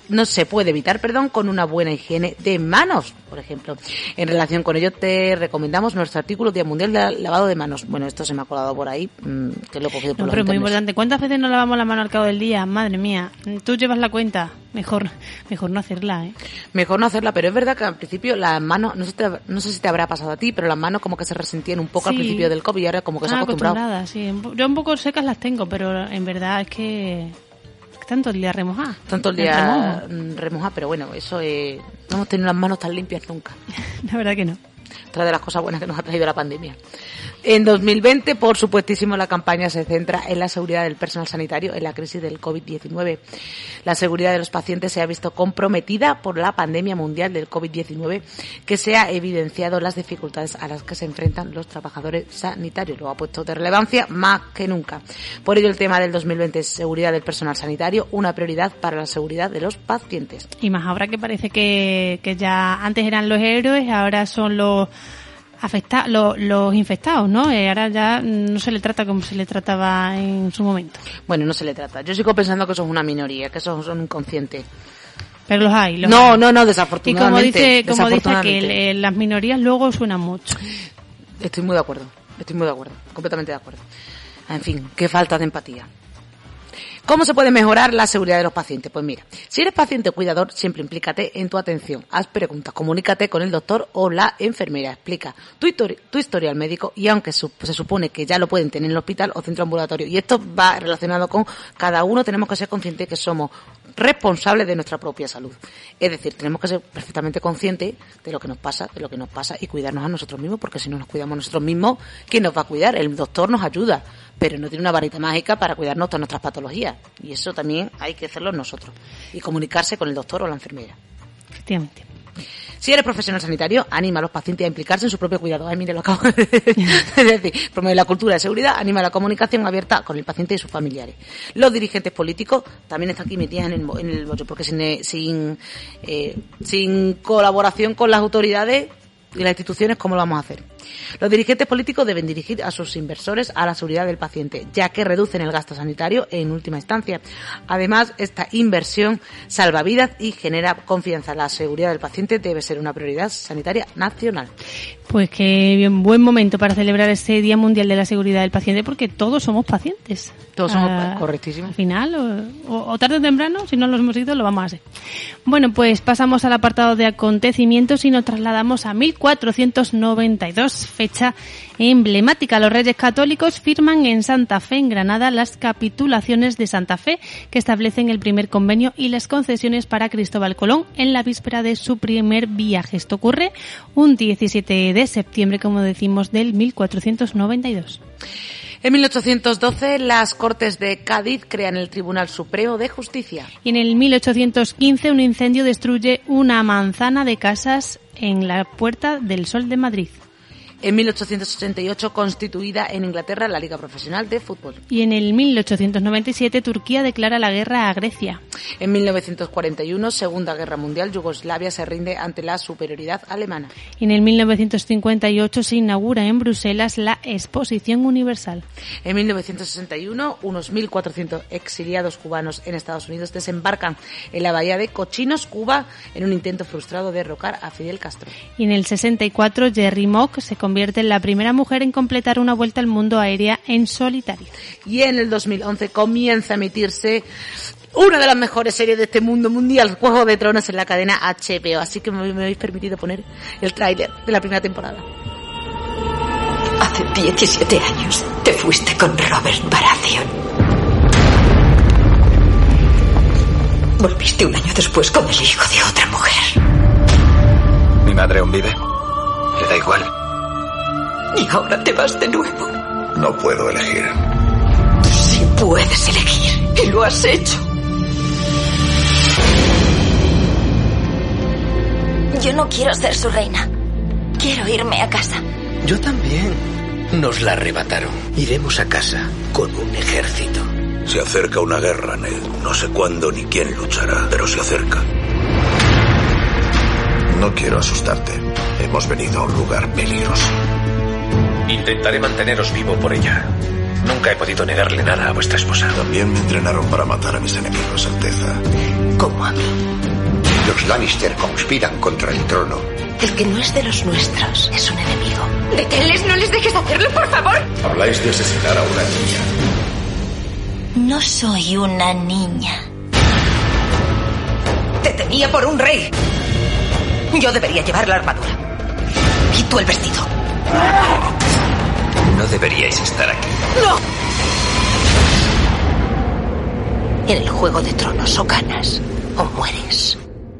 no se puede evitar, perdón, con una buena higiene de manos, por ejemplo. En relación con ello te recomendamos nuestro artículo Día Mundial del Lavado de Manos. Bueno, esto se me ha colado por ahí, que lo he cogido por no, los pero es muy internet. importante. ¿Cuántas veces nos lavamos la mano al cabo del día? Madre mía, tú llevas la cuenta. Mejor mejor no hacerla, ¿eh? Mejor no hacerla, pero es verdad que al principio las manos, no sé, te, no sé si te habrá pasado a ti, pero las manos como que se resentían un poco sí. al principio del COVID y ahora como que se ha ah, acostumbrado. Sí. Yo un poco secas las tengo, pero en verdad es que tanto el día remojar. Tanto el día remojar, pero bueno, eso eh, no hemos tenido las manos tan limpias nunca. La verdad que no. Otra de las cosas buenas que nos ha traído la pandemia. En dos mil veinte, por supuestísimo, la campaña se centra en la seguridad del personal sanitario en la crisis del COVID diecinueve. La seguridad de los pacientes se ha visto comprometida por la pandemia mundial del COVID diecinueve, que se ha evidenciado las dificultades a las que se enfrentan los trabajadores sanitarios. Lo ha puesto de relevancia más que nunca. Por ello, el tema del dos mil veinte es seguridad del personal sanitario, una prioridad para la seguridad de los pacientes. Y más ahora que parece que, que ya antes eran los héroes, ahora son los afecta los, los infectados, ¿no? Eh, ahora ya no se le trata como se le trataba en su momento. Bueno, no se le trata. Yo sigo pensando que son una minoría, que son, son inconscientes. Pero los hay. Los no, hay. no, no, desafortunadamente. Y como dice, como dice que le, las minorías luego suenan mucho. Estoy muy de acuerdo, estoy muy de acuerdo, completamente de acuerdo. En fin, qué falta de empatía. ¿Cómo se puede mejorar la seguridad de los pacientes? Pues mira, si eres paciente o cuidador, siempre implícate en tu atención. Haz preguntas, comunícate con el doctor o la enfermera, explica tu, histori- tu historia al médico y aunque su- se supone que ya lo pueden tener en el hospital o centro ambulatorio. Y esto va relacionado con cada uno tenemos que ser conscientes que somos responsables de nuestra propia salud. Es decir, tenemos que ser perfectamente conscientes de lo que nos pasa, de lo que nos pasa y cuidarnos a nosotros mismos, porque si no nos cuidamos nosotros mismos, ¿quién nos va a cuidar? El doctor nos ayuda, pero no tiene una varita mágica para cuidarnos todas nuestras patologías. Y eso también hay que hacerlo nosotros. Y comunicarse con el doctor o la enfermera. Efectivamente. Si eres profesional sanitario, anima a los pacientes a implicarse en su propio cuidado. Ay, mire, lo acabo de decir. Promueve la cultura de seguridad, anima a la comunicación abierta con el paciente y sus familiares. Los dirigentes políticos también están aquí metidos en el, en el bollo, porque sin, sin, eh, sin colaboración con las autoridades y las instituciones, ¿cómo lo vamos a hacer? Los dirigentes políticos deben dirigir a sus inversores a la seguridad del paciente, ya que reducen el gasto sanitario en última instancia. Además, esta inversión salva vidas y genera confianza. La seguridad del paciente debe ser una prioridad sanitaria nacional. Pues qué bien, buen momento para celebrar ese Día Mundial de la Seguridad del Paciente, porque todos somos pacientes. Todos somos, ah, correctísimo. Al final, o, o tarde o temprano, si no los hemos ido, lo vamos a hacer. Bueno, pues pasamos al apartado de acontecimientos y nos trasladamos a mil cuatrocientos noventa y dos, fecha emblemática. Los Reyes Católicos firman en Santa Fe, en Granada, las capitulaciones de Santa Fe, que establecen el primer convenio y las concesiones para Cristóbal Colón en la víspera de su primer viaje. Esto ocurre un diecisiete de septiembre, como decimos, del mil cuatrocientos noventa y dos. En mil ochocientos doce, las Cortes de Cádiz crean el Tribunal Supremo de Justicia. Y en el mil ochocientos quince, un incendio destruye una manzana de casas en la Puerta del Sol de Madrid. En mil ochocientos ochenta y ocho, constituida en Inglaterra la Liga Profesional de Fútbol. Y en el mil ochocientos noventa y siete, Turquía declara la guerra a Grecia. En mil novecientos cuarenta y uno, Segunda Guerra Mundial, Yugoslavia se rinde ante la superioridad alemana. Y en el mil novecientos cincuenta y ocho se inaugura en Bruselas la Exposición Universal. En mil novecientos sesenta y uno, unos mil cuatrocientos exiliados cubanos en Estados Unidos desembarcan en la bahía de Cochinos, Cuba, en un intento frustrado de derrocar a Fidel Castro. Y en el sesenta y cuatro, Jerry Mock se convierte en la primera mujer en completar una vuelta al mundo aérea en solitario. Y en el dos mil once comienza a emitirse una de las mejores series de este mundo mundial, Juego de Tronos, en la cadena H B O. Así que me, me habéis permitido poner el tráiler de la primera temporada. Hace diecisiete años te fuiste con Robert Baratheon. Volviste un año después con el hijo de otra mujer. ¿Mi madre aún vive? Le da igual. Y ahora te vas de nuevo. No puedo elegir. Sí puedes elegir, y lo has hecho. Yo no quiero ser su reina. Quiero irme a casa. Yo también. Nos la arrebataron. Iremos a casa con un ejército. Se acerca una guerra, Ned. No sé cuándo ni quién luchará, pero se acerca. No quiero asustarte. Hemos venido a un lugar peligroso. Intentaré manteneros vivo por ella. Nunca he podido negarle nada a vuestra esposa. También me entrenaron para matar a mis enemigos, Alteza. Como a mí. Los Lannister conspiran contra el trono. El que no es de los nuestros es un enemigo. ¡Deténles! ¡No les dejes hacerlo, por favor! Habláis de asesinar a una niña. No soy una niña. Te tenía por un rey. Yo debería llevar la armadura. Y tú el vestido. No deberíais estar aquí. ¡No! En el Juego de Tronos o ganas o mueres.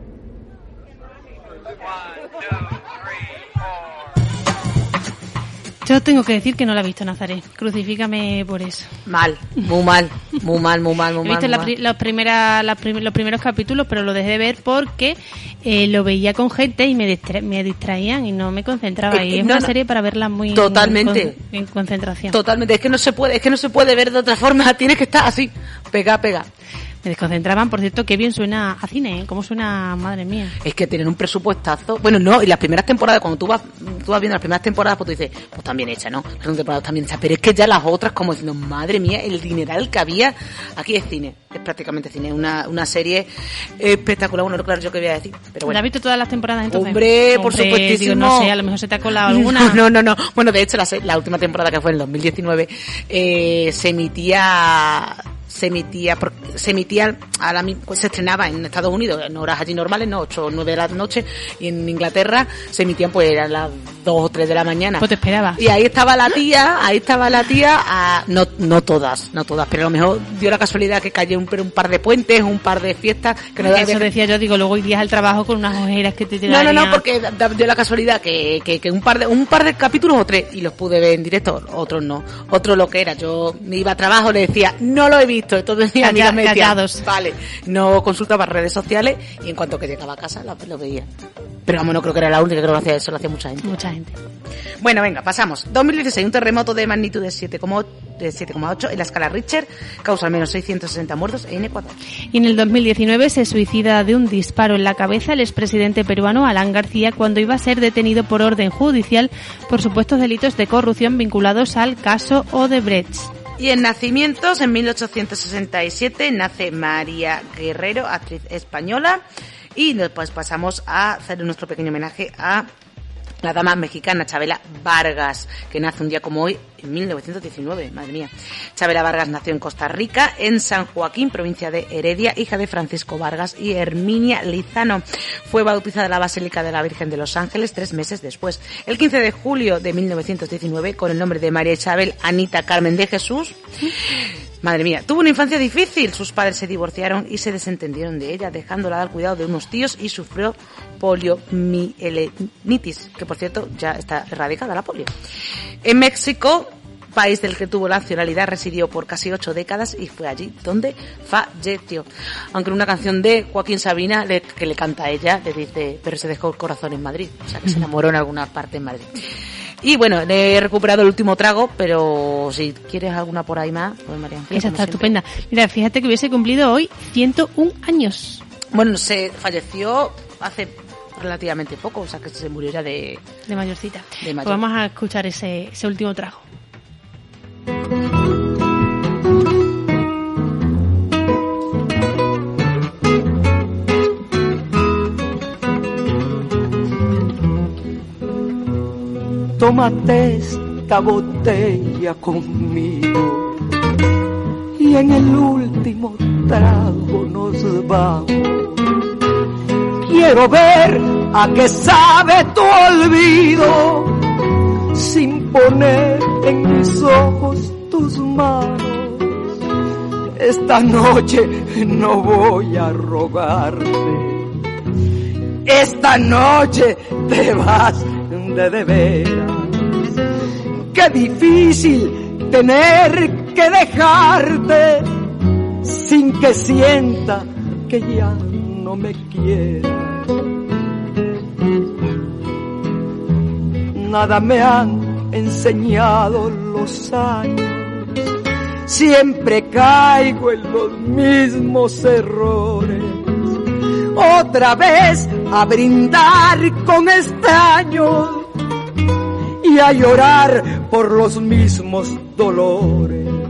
Yo tengo que decir que no la he visto, Nazaret. Crucifícame por eso. Mal, muy mal, muy mal, muy mal, muy He visto mal. la, mal. pri- la primera, la prim- los primeros capítulos, pero lo dejé de ver porque eh, lo veía con gente y me, distra- me distraían y no me concentraba. Eh, y es no, una no. serie para verla muy Totalmente. En, en concentración. Totalmente, es que no se puede, es que no se puede ver de otra forma, tienes que estar así, pega, pega. Me desconcentraban, por cierto, qué bien suena a cine, ¿eh? Cómo suena, madre mía. Es que tienen un presupuestazo. Bueno, no, y las primeras temporadas, cuando tú vas, tú vas viendo las primeras temporadas, pues tú dices, pues también hecha, ¿no? Las segundas temporadas también hecha. Pero es que ya las otras, como diciendo, madre mía, el dineral que había. Aquí es cine, es prácticamente cine, una, una serie espectacular. Bueno, no claro yo qué voy a decir, pero bueno. ¿La has visto todas las temporadas entonces? Hombre, por supuestísimo. Digo, no sé, a lo mejor se te ha colado alguna. No, no, no. Bueno, de hecho, la, se- la última temporada que fue en el dos mil diecinueve, eh, se emitía... se emitía por- se emitía a la mi- se estrenaba en Estados Unidos en horas allí normales, no ocho o nueve de la noche, y en Inglaterra se emitían pues a las dos o tres de la mañana. Pues te esperaba. Y ahí estaba la tía, ahí estaba la tía, a, no no todas, no todas, pero a lo mejor dio la casualidad que cayó un, pero un par de puentes, un par de fiestas, que no Eso decía yo, digo, luego irías al trabajo con unas ojeras que te no, tirarían. no, no, porque da- da- dio la casualidad que, que, que un par de un par de capítulos o tres y los pude ver en directo, otros no, otro lo que era, yo me iba a trabajo, le decía, no lo he visto, entonces mi Calla- amiga me decía, callados. vale, no consultaba redes sociales y en cuanto que llegaba a casa lo, lo veía. Pero vamos, no creo que era la única, creo que lo hacía eso, lo hacía mucha gente. Mucha gente. Bueno, venga, pasamos. dos mil dieciséis, un terremoto de magnitud de siete coma ocho en la escala Richter causa al menos seiscientos sesenta muertos en Ecuador. Y en el dos mil diecinueve se suicida de un disparo en la cabeza el expresidente peruano Alan García cuando iba a ser detenido por orden judicial por supuestos delitos de corrupción vinculados al caso Odebrecht. Y en nacimientos, en mil ochocientos sesenta y siete nace María Guerrero, actriz española, y después pasamos a hacer nuestro pequeño homenaje a la dama mexicana Chabela Vargas, que nace un día como hoy en mil novecientos diecinueve, madre mía. Chabela Vargas nació en Costa Rica, en San Joaquín, provincia de Heredia, hija de Francisco Vargas y Herminia Lizano. Fue bautizada en la Basílica de la Virgen de los Ángeles tres meses después. El quince de julio de mil novecientos diecinueve, con el nombre de María Isabel Anita Carmen de Jesús, madre mía, tuvo una infancia difícil. Sus padres se divorciaron y se desentendieron de ella, dejándola al cuidado de unos tíos, y sufrió poliomielitis, que por cierto ya está erradicada la polio. En México, país del que tuvo la nacionalidad, residió por casi ocho décadas y fue allí donde falleció. Aunque en una canción de Joaquín Sabina le, que le canta a ella, le dice, pero se dejó el corazón en Madrid, o sea que se enamoró en alguna parte en Madrid. Y bueno, le he recuperado el último trago, pero si quieres alguna por ahí más, pues María Ángeles, Esa como está siempre. estupenda. Mira, fíjate que hubiese cumplido hoy ciento un años. Bueno, se falleció hace relativamente poco, o sea que se murió ya de... De mayorcita. De mayor. Pues vamos a escuchar ese, ese último trago. Tómate esta botella conmigo y en el último trago nos vamos. Quiero ver a qué sabe tu olvido sin poner en mis ojos tus manos. Esta noche no voy a rogarte, esta noche te vas de de veras. Qué difícil tener que dejarte sin que sienta que ya no me quieras. Nada me han enseñado los años, siempre caigo en los mismos errores. Otra vez a brindar con extraños y a llorar por los mismos dolores.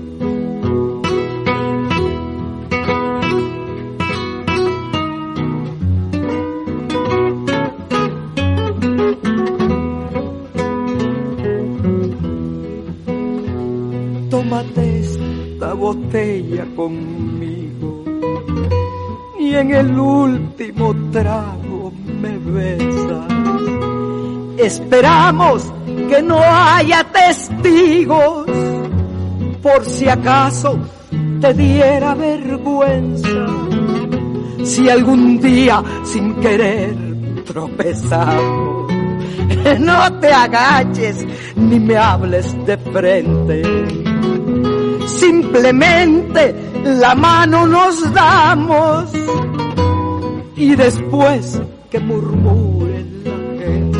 botella conmigo y en el último trago me besas. Esperamos que no haya testigos por si acaso te diera vergüenza. Si algún día sin querer tropezamos, no te agaches ni me hables de frente. Simplemente la mano nos damos y después que murmure la gente,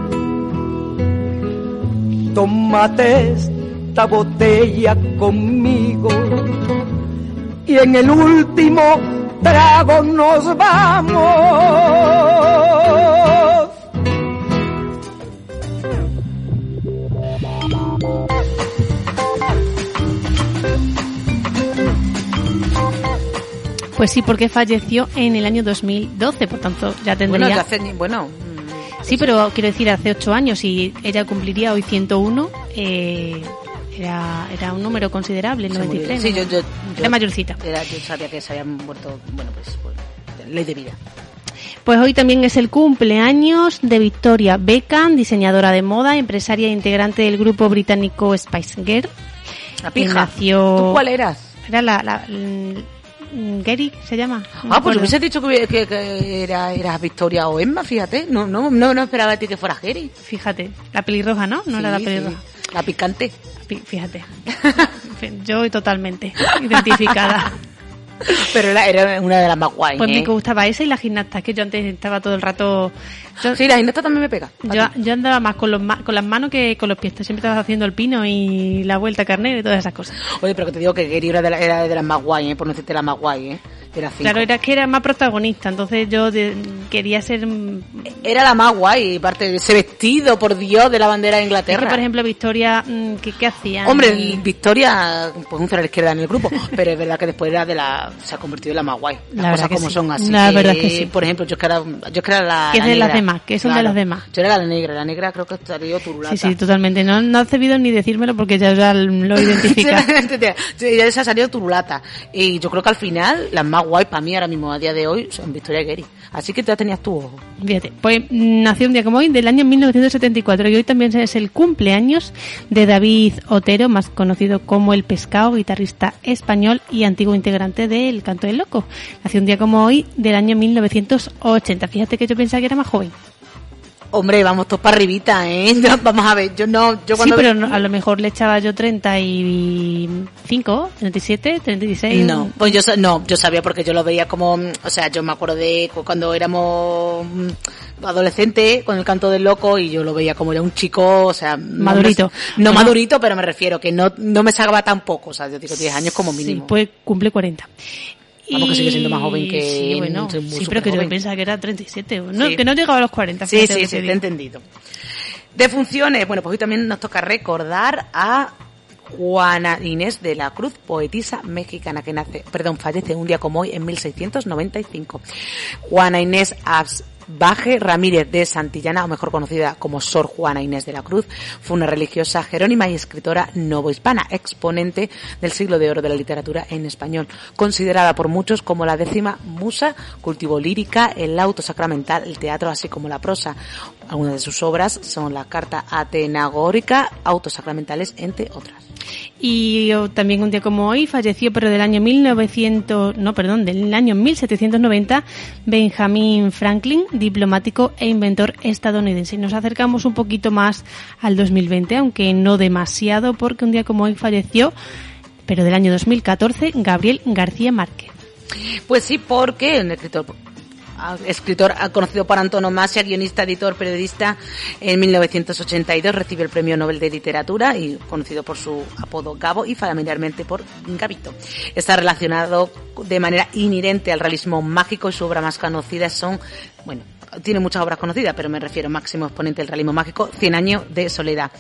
tómate esta botella conmigo y en el último trago nos vamos. Pues sí, porque falleció en el año dos mil doce, por tanto ya tendría... Bueno, hace, bueno... Sí, pero quiero decir, hace ocho años y ella cumpliría hoy ciento uno, eh, era, era un número considerable, noventa y tres. Sí, yo, yo, era yo, mayorcita. Era, yo sabía que se habían muerto, bueno, pues, pues ley de vida. Pues hoy también es el cumpleaños de Victoria Beckham, diseñadora de moda, empresaria e integrante del grupo británico Spice Girl. La pija. Nació... ¿Tú cuál eras? Era la... la, la Gary se llama. No ah, pues hubiese dicho que, que, que era, era Victoria o Emma, fíjate. No, no, no, no esperaba a ti que fuera Gary. Fíjate, la pelirroja, ¿no? No sí, era la pelirroja. Sí. La picante. Fíjate. Yo totalmente identificada. Pero era, era una de las más guay. Pues ¿eh? me gustaba esa y la gimnasta, que yo antes estaba todo el rato... Yo, sí, la gimnasta también me pega. Yo, yo andaba más con, los, con las manos que con los pies. Siempre estabas haciendo el pino y la vuelta carnero y todas esas cosas. Oye, pero que te digo que Gary era de, la, era de las más guay, ¿eh? Por no decirte la más guay, ¿eh? Era cinco. Claro, era que era más protagonista, entonces yo de, quería ser... Era la más guay, parte ese vestido, por Dios, de la bandera de Inglaterra. Es que, por ejemplo, Victoria, ¿qué, qué hacía? Hombre, Victoria, pues un cero a la izquierda en el grupo, pero es verdad que después era de la, se ha convertido en la más guay. Las la cosas como sí. son así. La que, verdad que sí. Por ejemplo, yo es que era, yo es que era la, que es la de negra. las demás, que son claro. de las demás. Yo era la negra, la negra creo que estaría turulata. Sí, sí, totalmente. No, no has debido ni decírmelo porque ya, ya lo identificas. Ya esa ha salido turulata. Y yo creo que al final, las más guay para mí ahora mismo, a día de hoy, son Victoria y Gary. Así que ya tenías tu ojo. Fíjate, pues nació un día como hoy, del año mil novecientos setenta y cuatro, y hoy también es el cumpleaños de David Otero, más conocido como El Pescado, guitarrista español y antiguo integrante del Canto del Loco. Nació un día como hoy, del año mil novecientos ochenta. Fíjate que yo pensaba que era más joven. Hombre, vamos todos para arribita, ¿eh? No, vamos a ver, yo no... Yo cuando sí, pero no, a lo mejor le echaba yo treinta y cinco, treinta y siete, treinta y seis... No, pues yo no, yo sabía porque yo lo veía como... O sea, yo me acuerdo de cuando éramos adolescentes con el Canto del Loco y yo lo veía como era un chico, o sea... Madurito. No, no, no madurito, pero me refiero que no, no me sacaba tampoco, o sea, yo digo diez años como mínimo. Sí, pues cumple cuarenta. Vamos, que sigue siendo más joven que... Sí, bueno, sí, pero que joven. yo pensaba que era treinta y siete, no, sí. que no llegaba a los cuarenta. Sí, sí, sí, te he entendido. De funciones, bueno, pues hoy también nos toca recordar a Juana Inés de la Cruz, poetisa mexicana que nace, perdón, fallece un día como hoy en mil seiscientos noventa y cinco. Juana Inés Abs Baje Ramírez de Santillana, o mejor conocida como Sor Juana Inés de la Cruz, fue una religiosa jerónima y escritora novohispana, exponente del siglo de oro de la literatura en español, considerada por muchos como la décima musa, cultivó lírica, el auto sacramental, el teatro, así como la prosa. Algunas de sus obras son la Carta Atenagórica, Autos Sacramentales, entre otras. Y también un día como hoy falleció, pero del año mil novecientos, no, perdón, del año mil setecientos noventa, Benjamin Franklin, diplomático e inventor estadounidense. Nos acercamos un poquito más al dos mil veinte, aunque no demasiado, porque un día como hoy falleció, pero del año dos mil catorce, Gabriel García Márquez. Pues sí, porque el escritor escritor conocido por antonomasia, guionista, editor, periodista, en mil novecientos ochenta y dos recibió el Premio Nobel de Literatura y conocido por su apodo Gabo y familiarmente por Gabito. Está relacionado de manera inherente al realismo mágico y su obra más conocida son, bueno, tiene muchas obras conocidas, pero me refiero máximo exponente del realismo mágico, Cien años de soledad.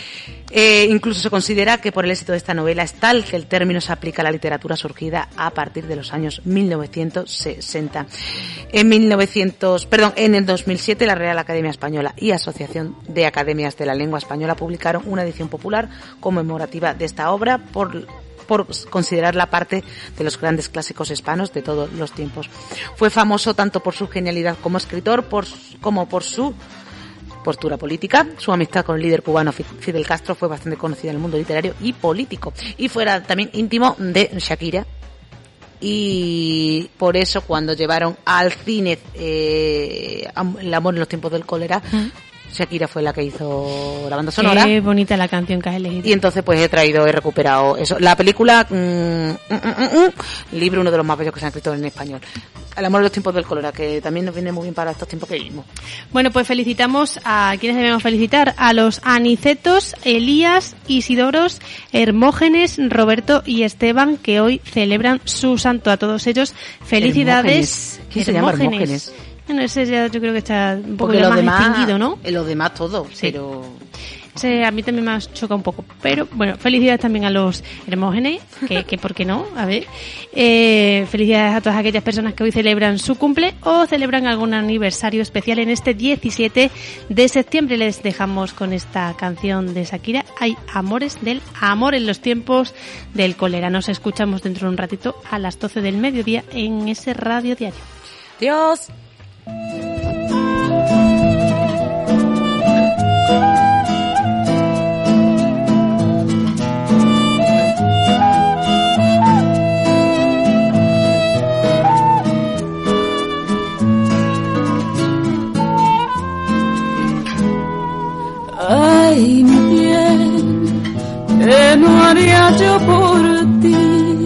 Eh, incluso se considera que por el éxito de esta novela es tal que el término se aplica a la literatura surgida a partir de los años mil novecientos sesenta. En mil novecientos, perdón, en el dos mil siete la Real Academia Española y Asociación de Academias de la Lengua Española publicaron una edición popular conmemorativa de esta obra por por considerarla parte de los grandes clásicos hispanos de todos los tiempos. Fue famoso tanto por su genialidad como escritor por, como por su postura política. Su amistad con el líder cubano Fidel Castro fue bastante conocida en el mundo literario y político. Y fuera también íntimo de Shakira. Y por eso cuando llevaron al cine eh, El amor en los tiempos del cólera, ¿Mm? Shakira fue la que hizo la banda sonora. Qué bonita la canción que has elegido. Y entonces pues he traído, he recuperado eso. La película, mmm, mm, mm, mm, libro uno de los más bellos que se han escrito en español. El amor en los tiempos del cólera, que también nos viene muy bien para estos tiempos que vivimos. Bueno, pues felicitamos a quienes debemos felicitar: a los Anicetos, Elías, Isidoros, Hermógenes, Roberto y Esteban, que hoy celebran su santo. A todos ellos, felicidades. Hermógenes. ¿Quién se llama Hermógenes? Bueno, ese ya yo creo que está un poco más demás, extinguido, ¿no? Los demás todo, sí. Pero... Ese a mí también me choca un poco. Pero bueno, felicidades también a los Hermógenes, que, que por qué no, a ver. Eh, felicidades a todas aquellas personas que hoy celebran su cumple o celebran algún aniversario especial en este diecisiete de septiembre. Les dejamos con esta canción de Shakira, Hay amores del amor en los tiempos del cólera. Nos escuchamos dentro de un ratito a las doce del mediodía en ese Radio Diario. Adiós. Ay, mi bien, ¿qué no haría yo por ti?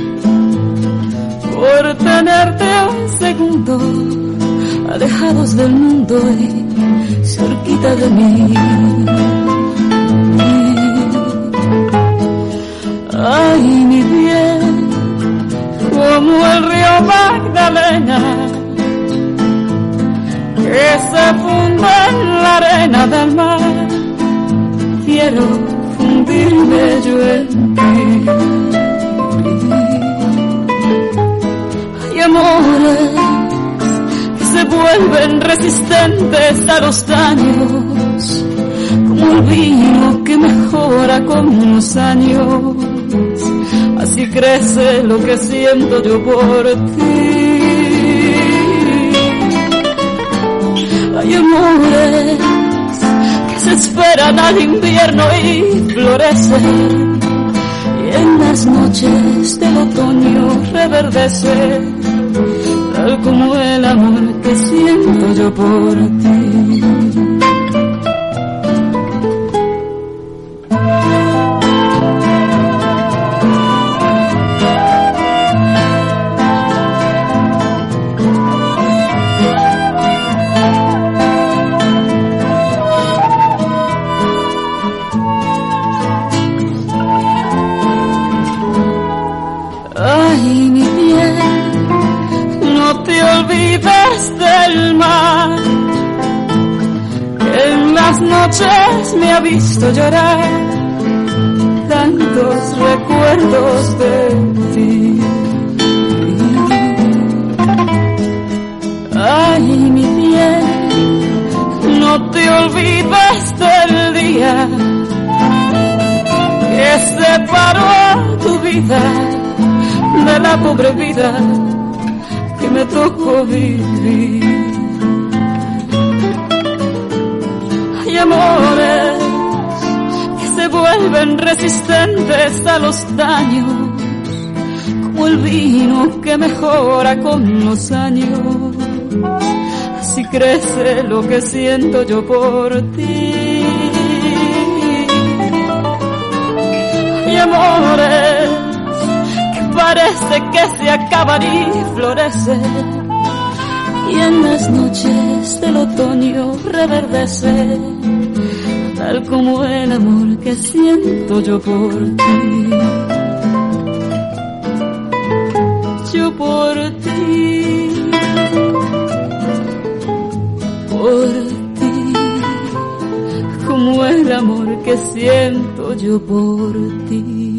Por tenerte un segundo alejados del mundo y cerquita de mí. Ay, mi bien, como el río Magdalena que se funde en la arena del mar, quiero fundirme yo en ti. Hay amores que se vuelven resistentes a los daños, como el vino que mejora con los años. Así crece lo que siento yo por ti. Hay amores que se esperan al invierno y florecen, y en las noches del otoño reverdecen, tal como el amor que siento yo por ti. Del mar, en las noches me ha visto llorar tantos recuerdos de ti. Ay, mi bien, no te olvides del día que separó a tu vida de la pobre vida que me tocó vivir. Hay amores que se vuelven resistentes a los daños, como el vino que mejora con los años. Así crece lo que siento yo por ti. Hay amores parece que se acaban y florecen, y en las noches del otoño reverdece, tal como el amor que siento yo por ti. Yo por ti, por ti, como el amor que siento yo por ti.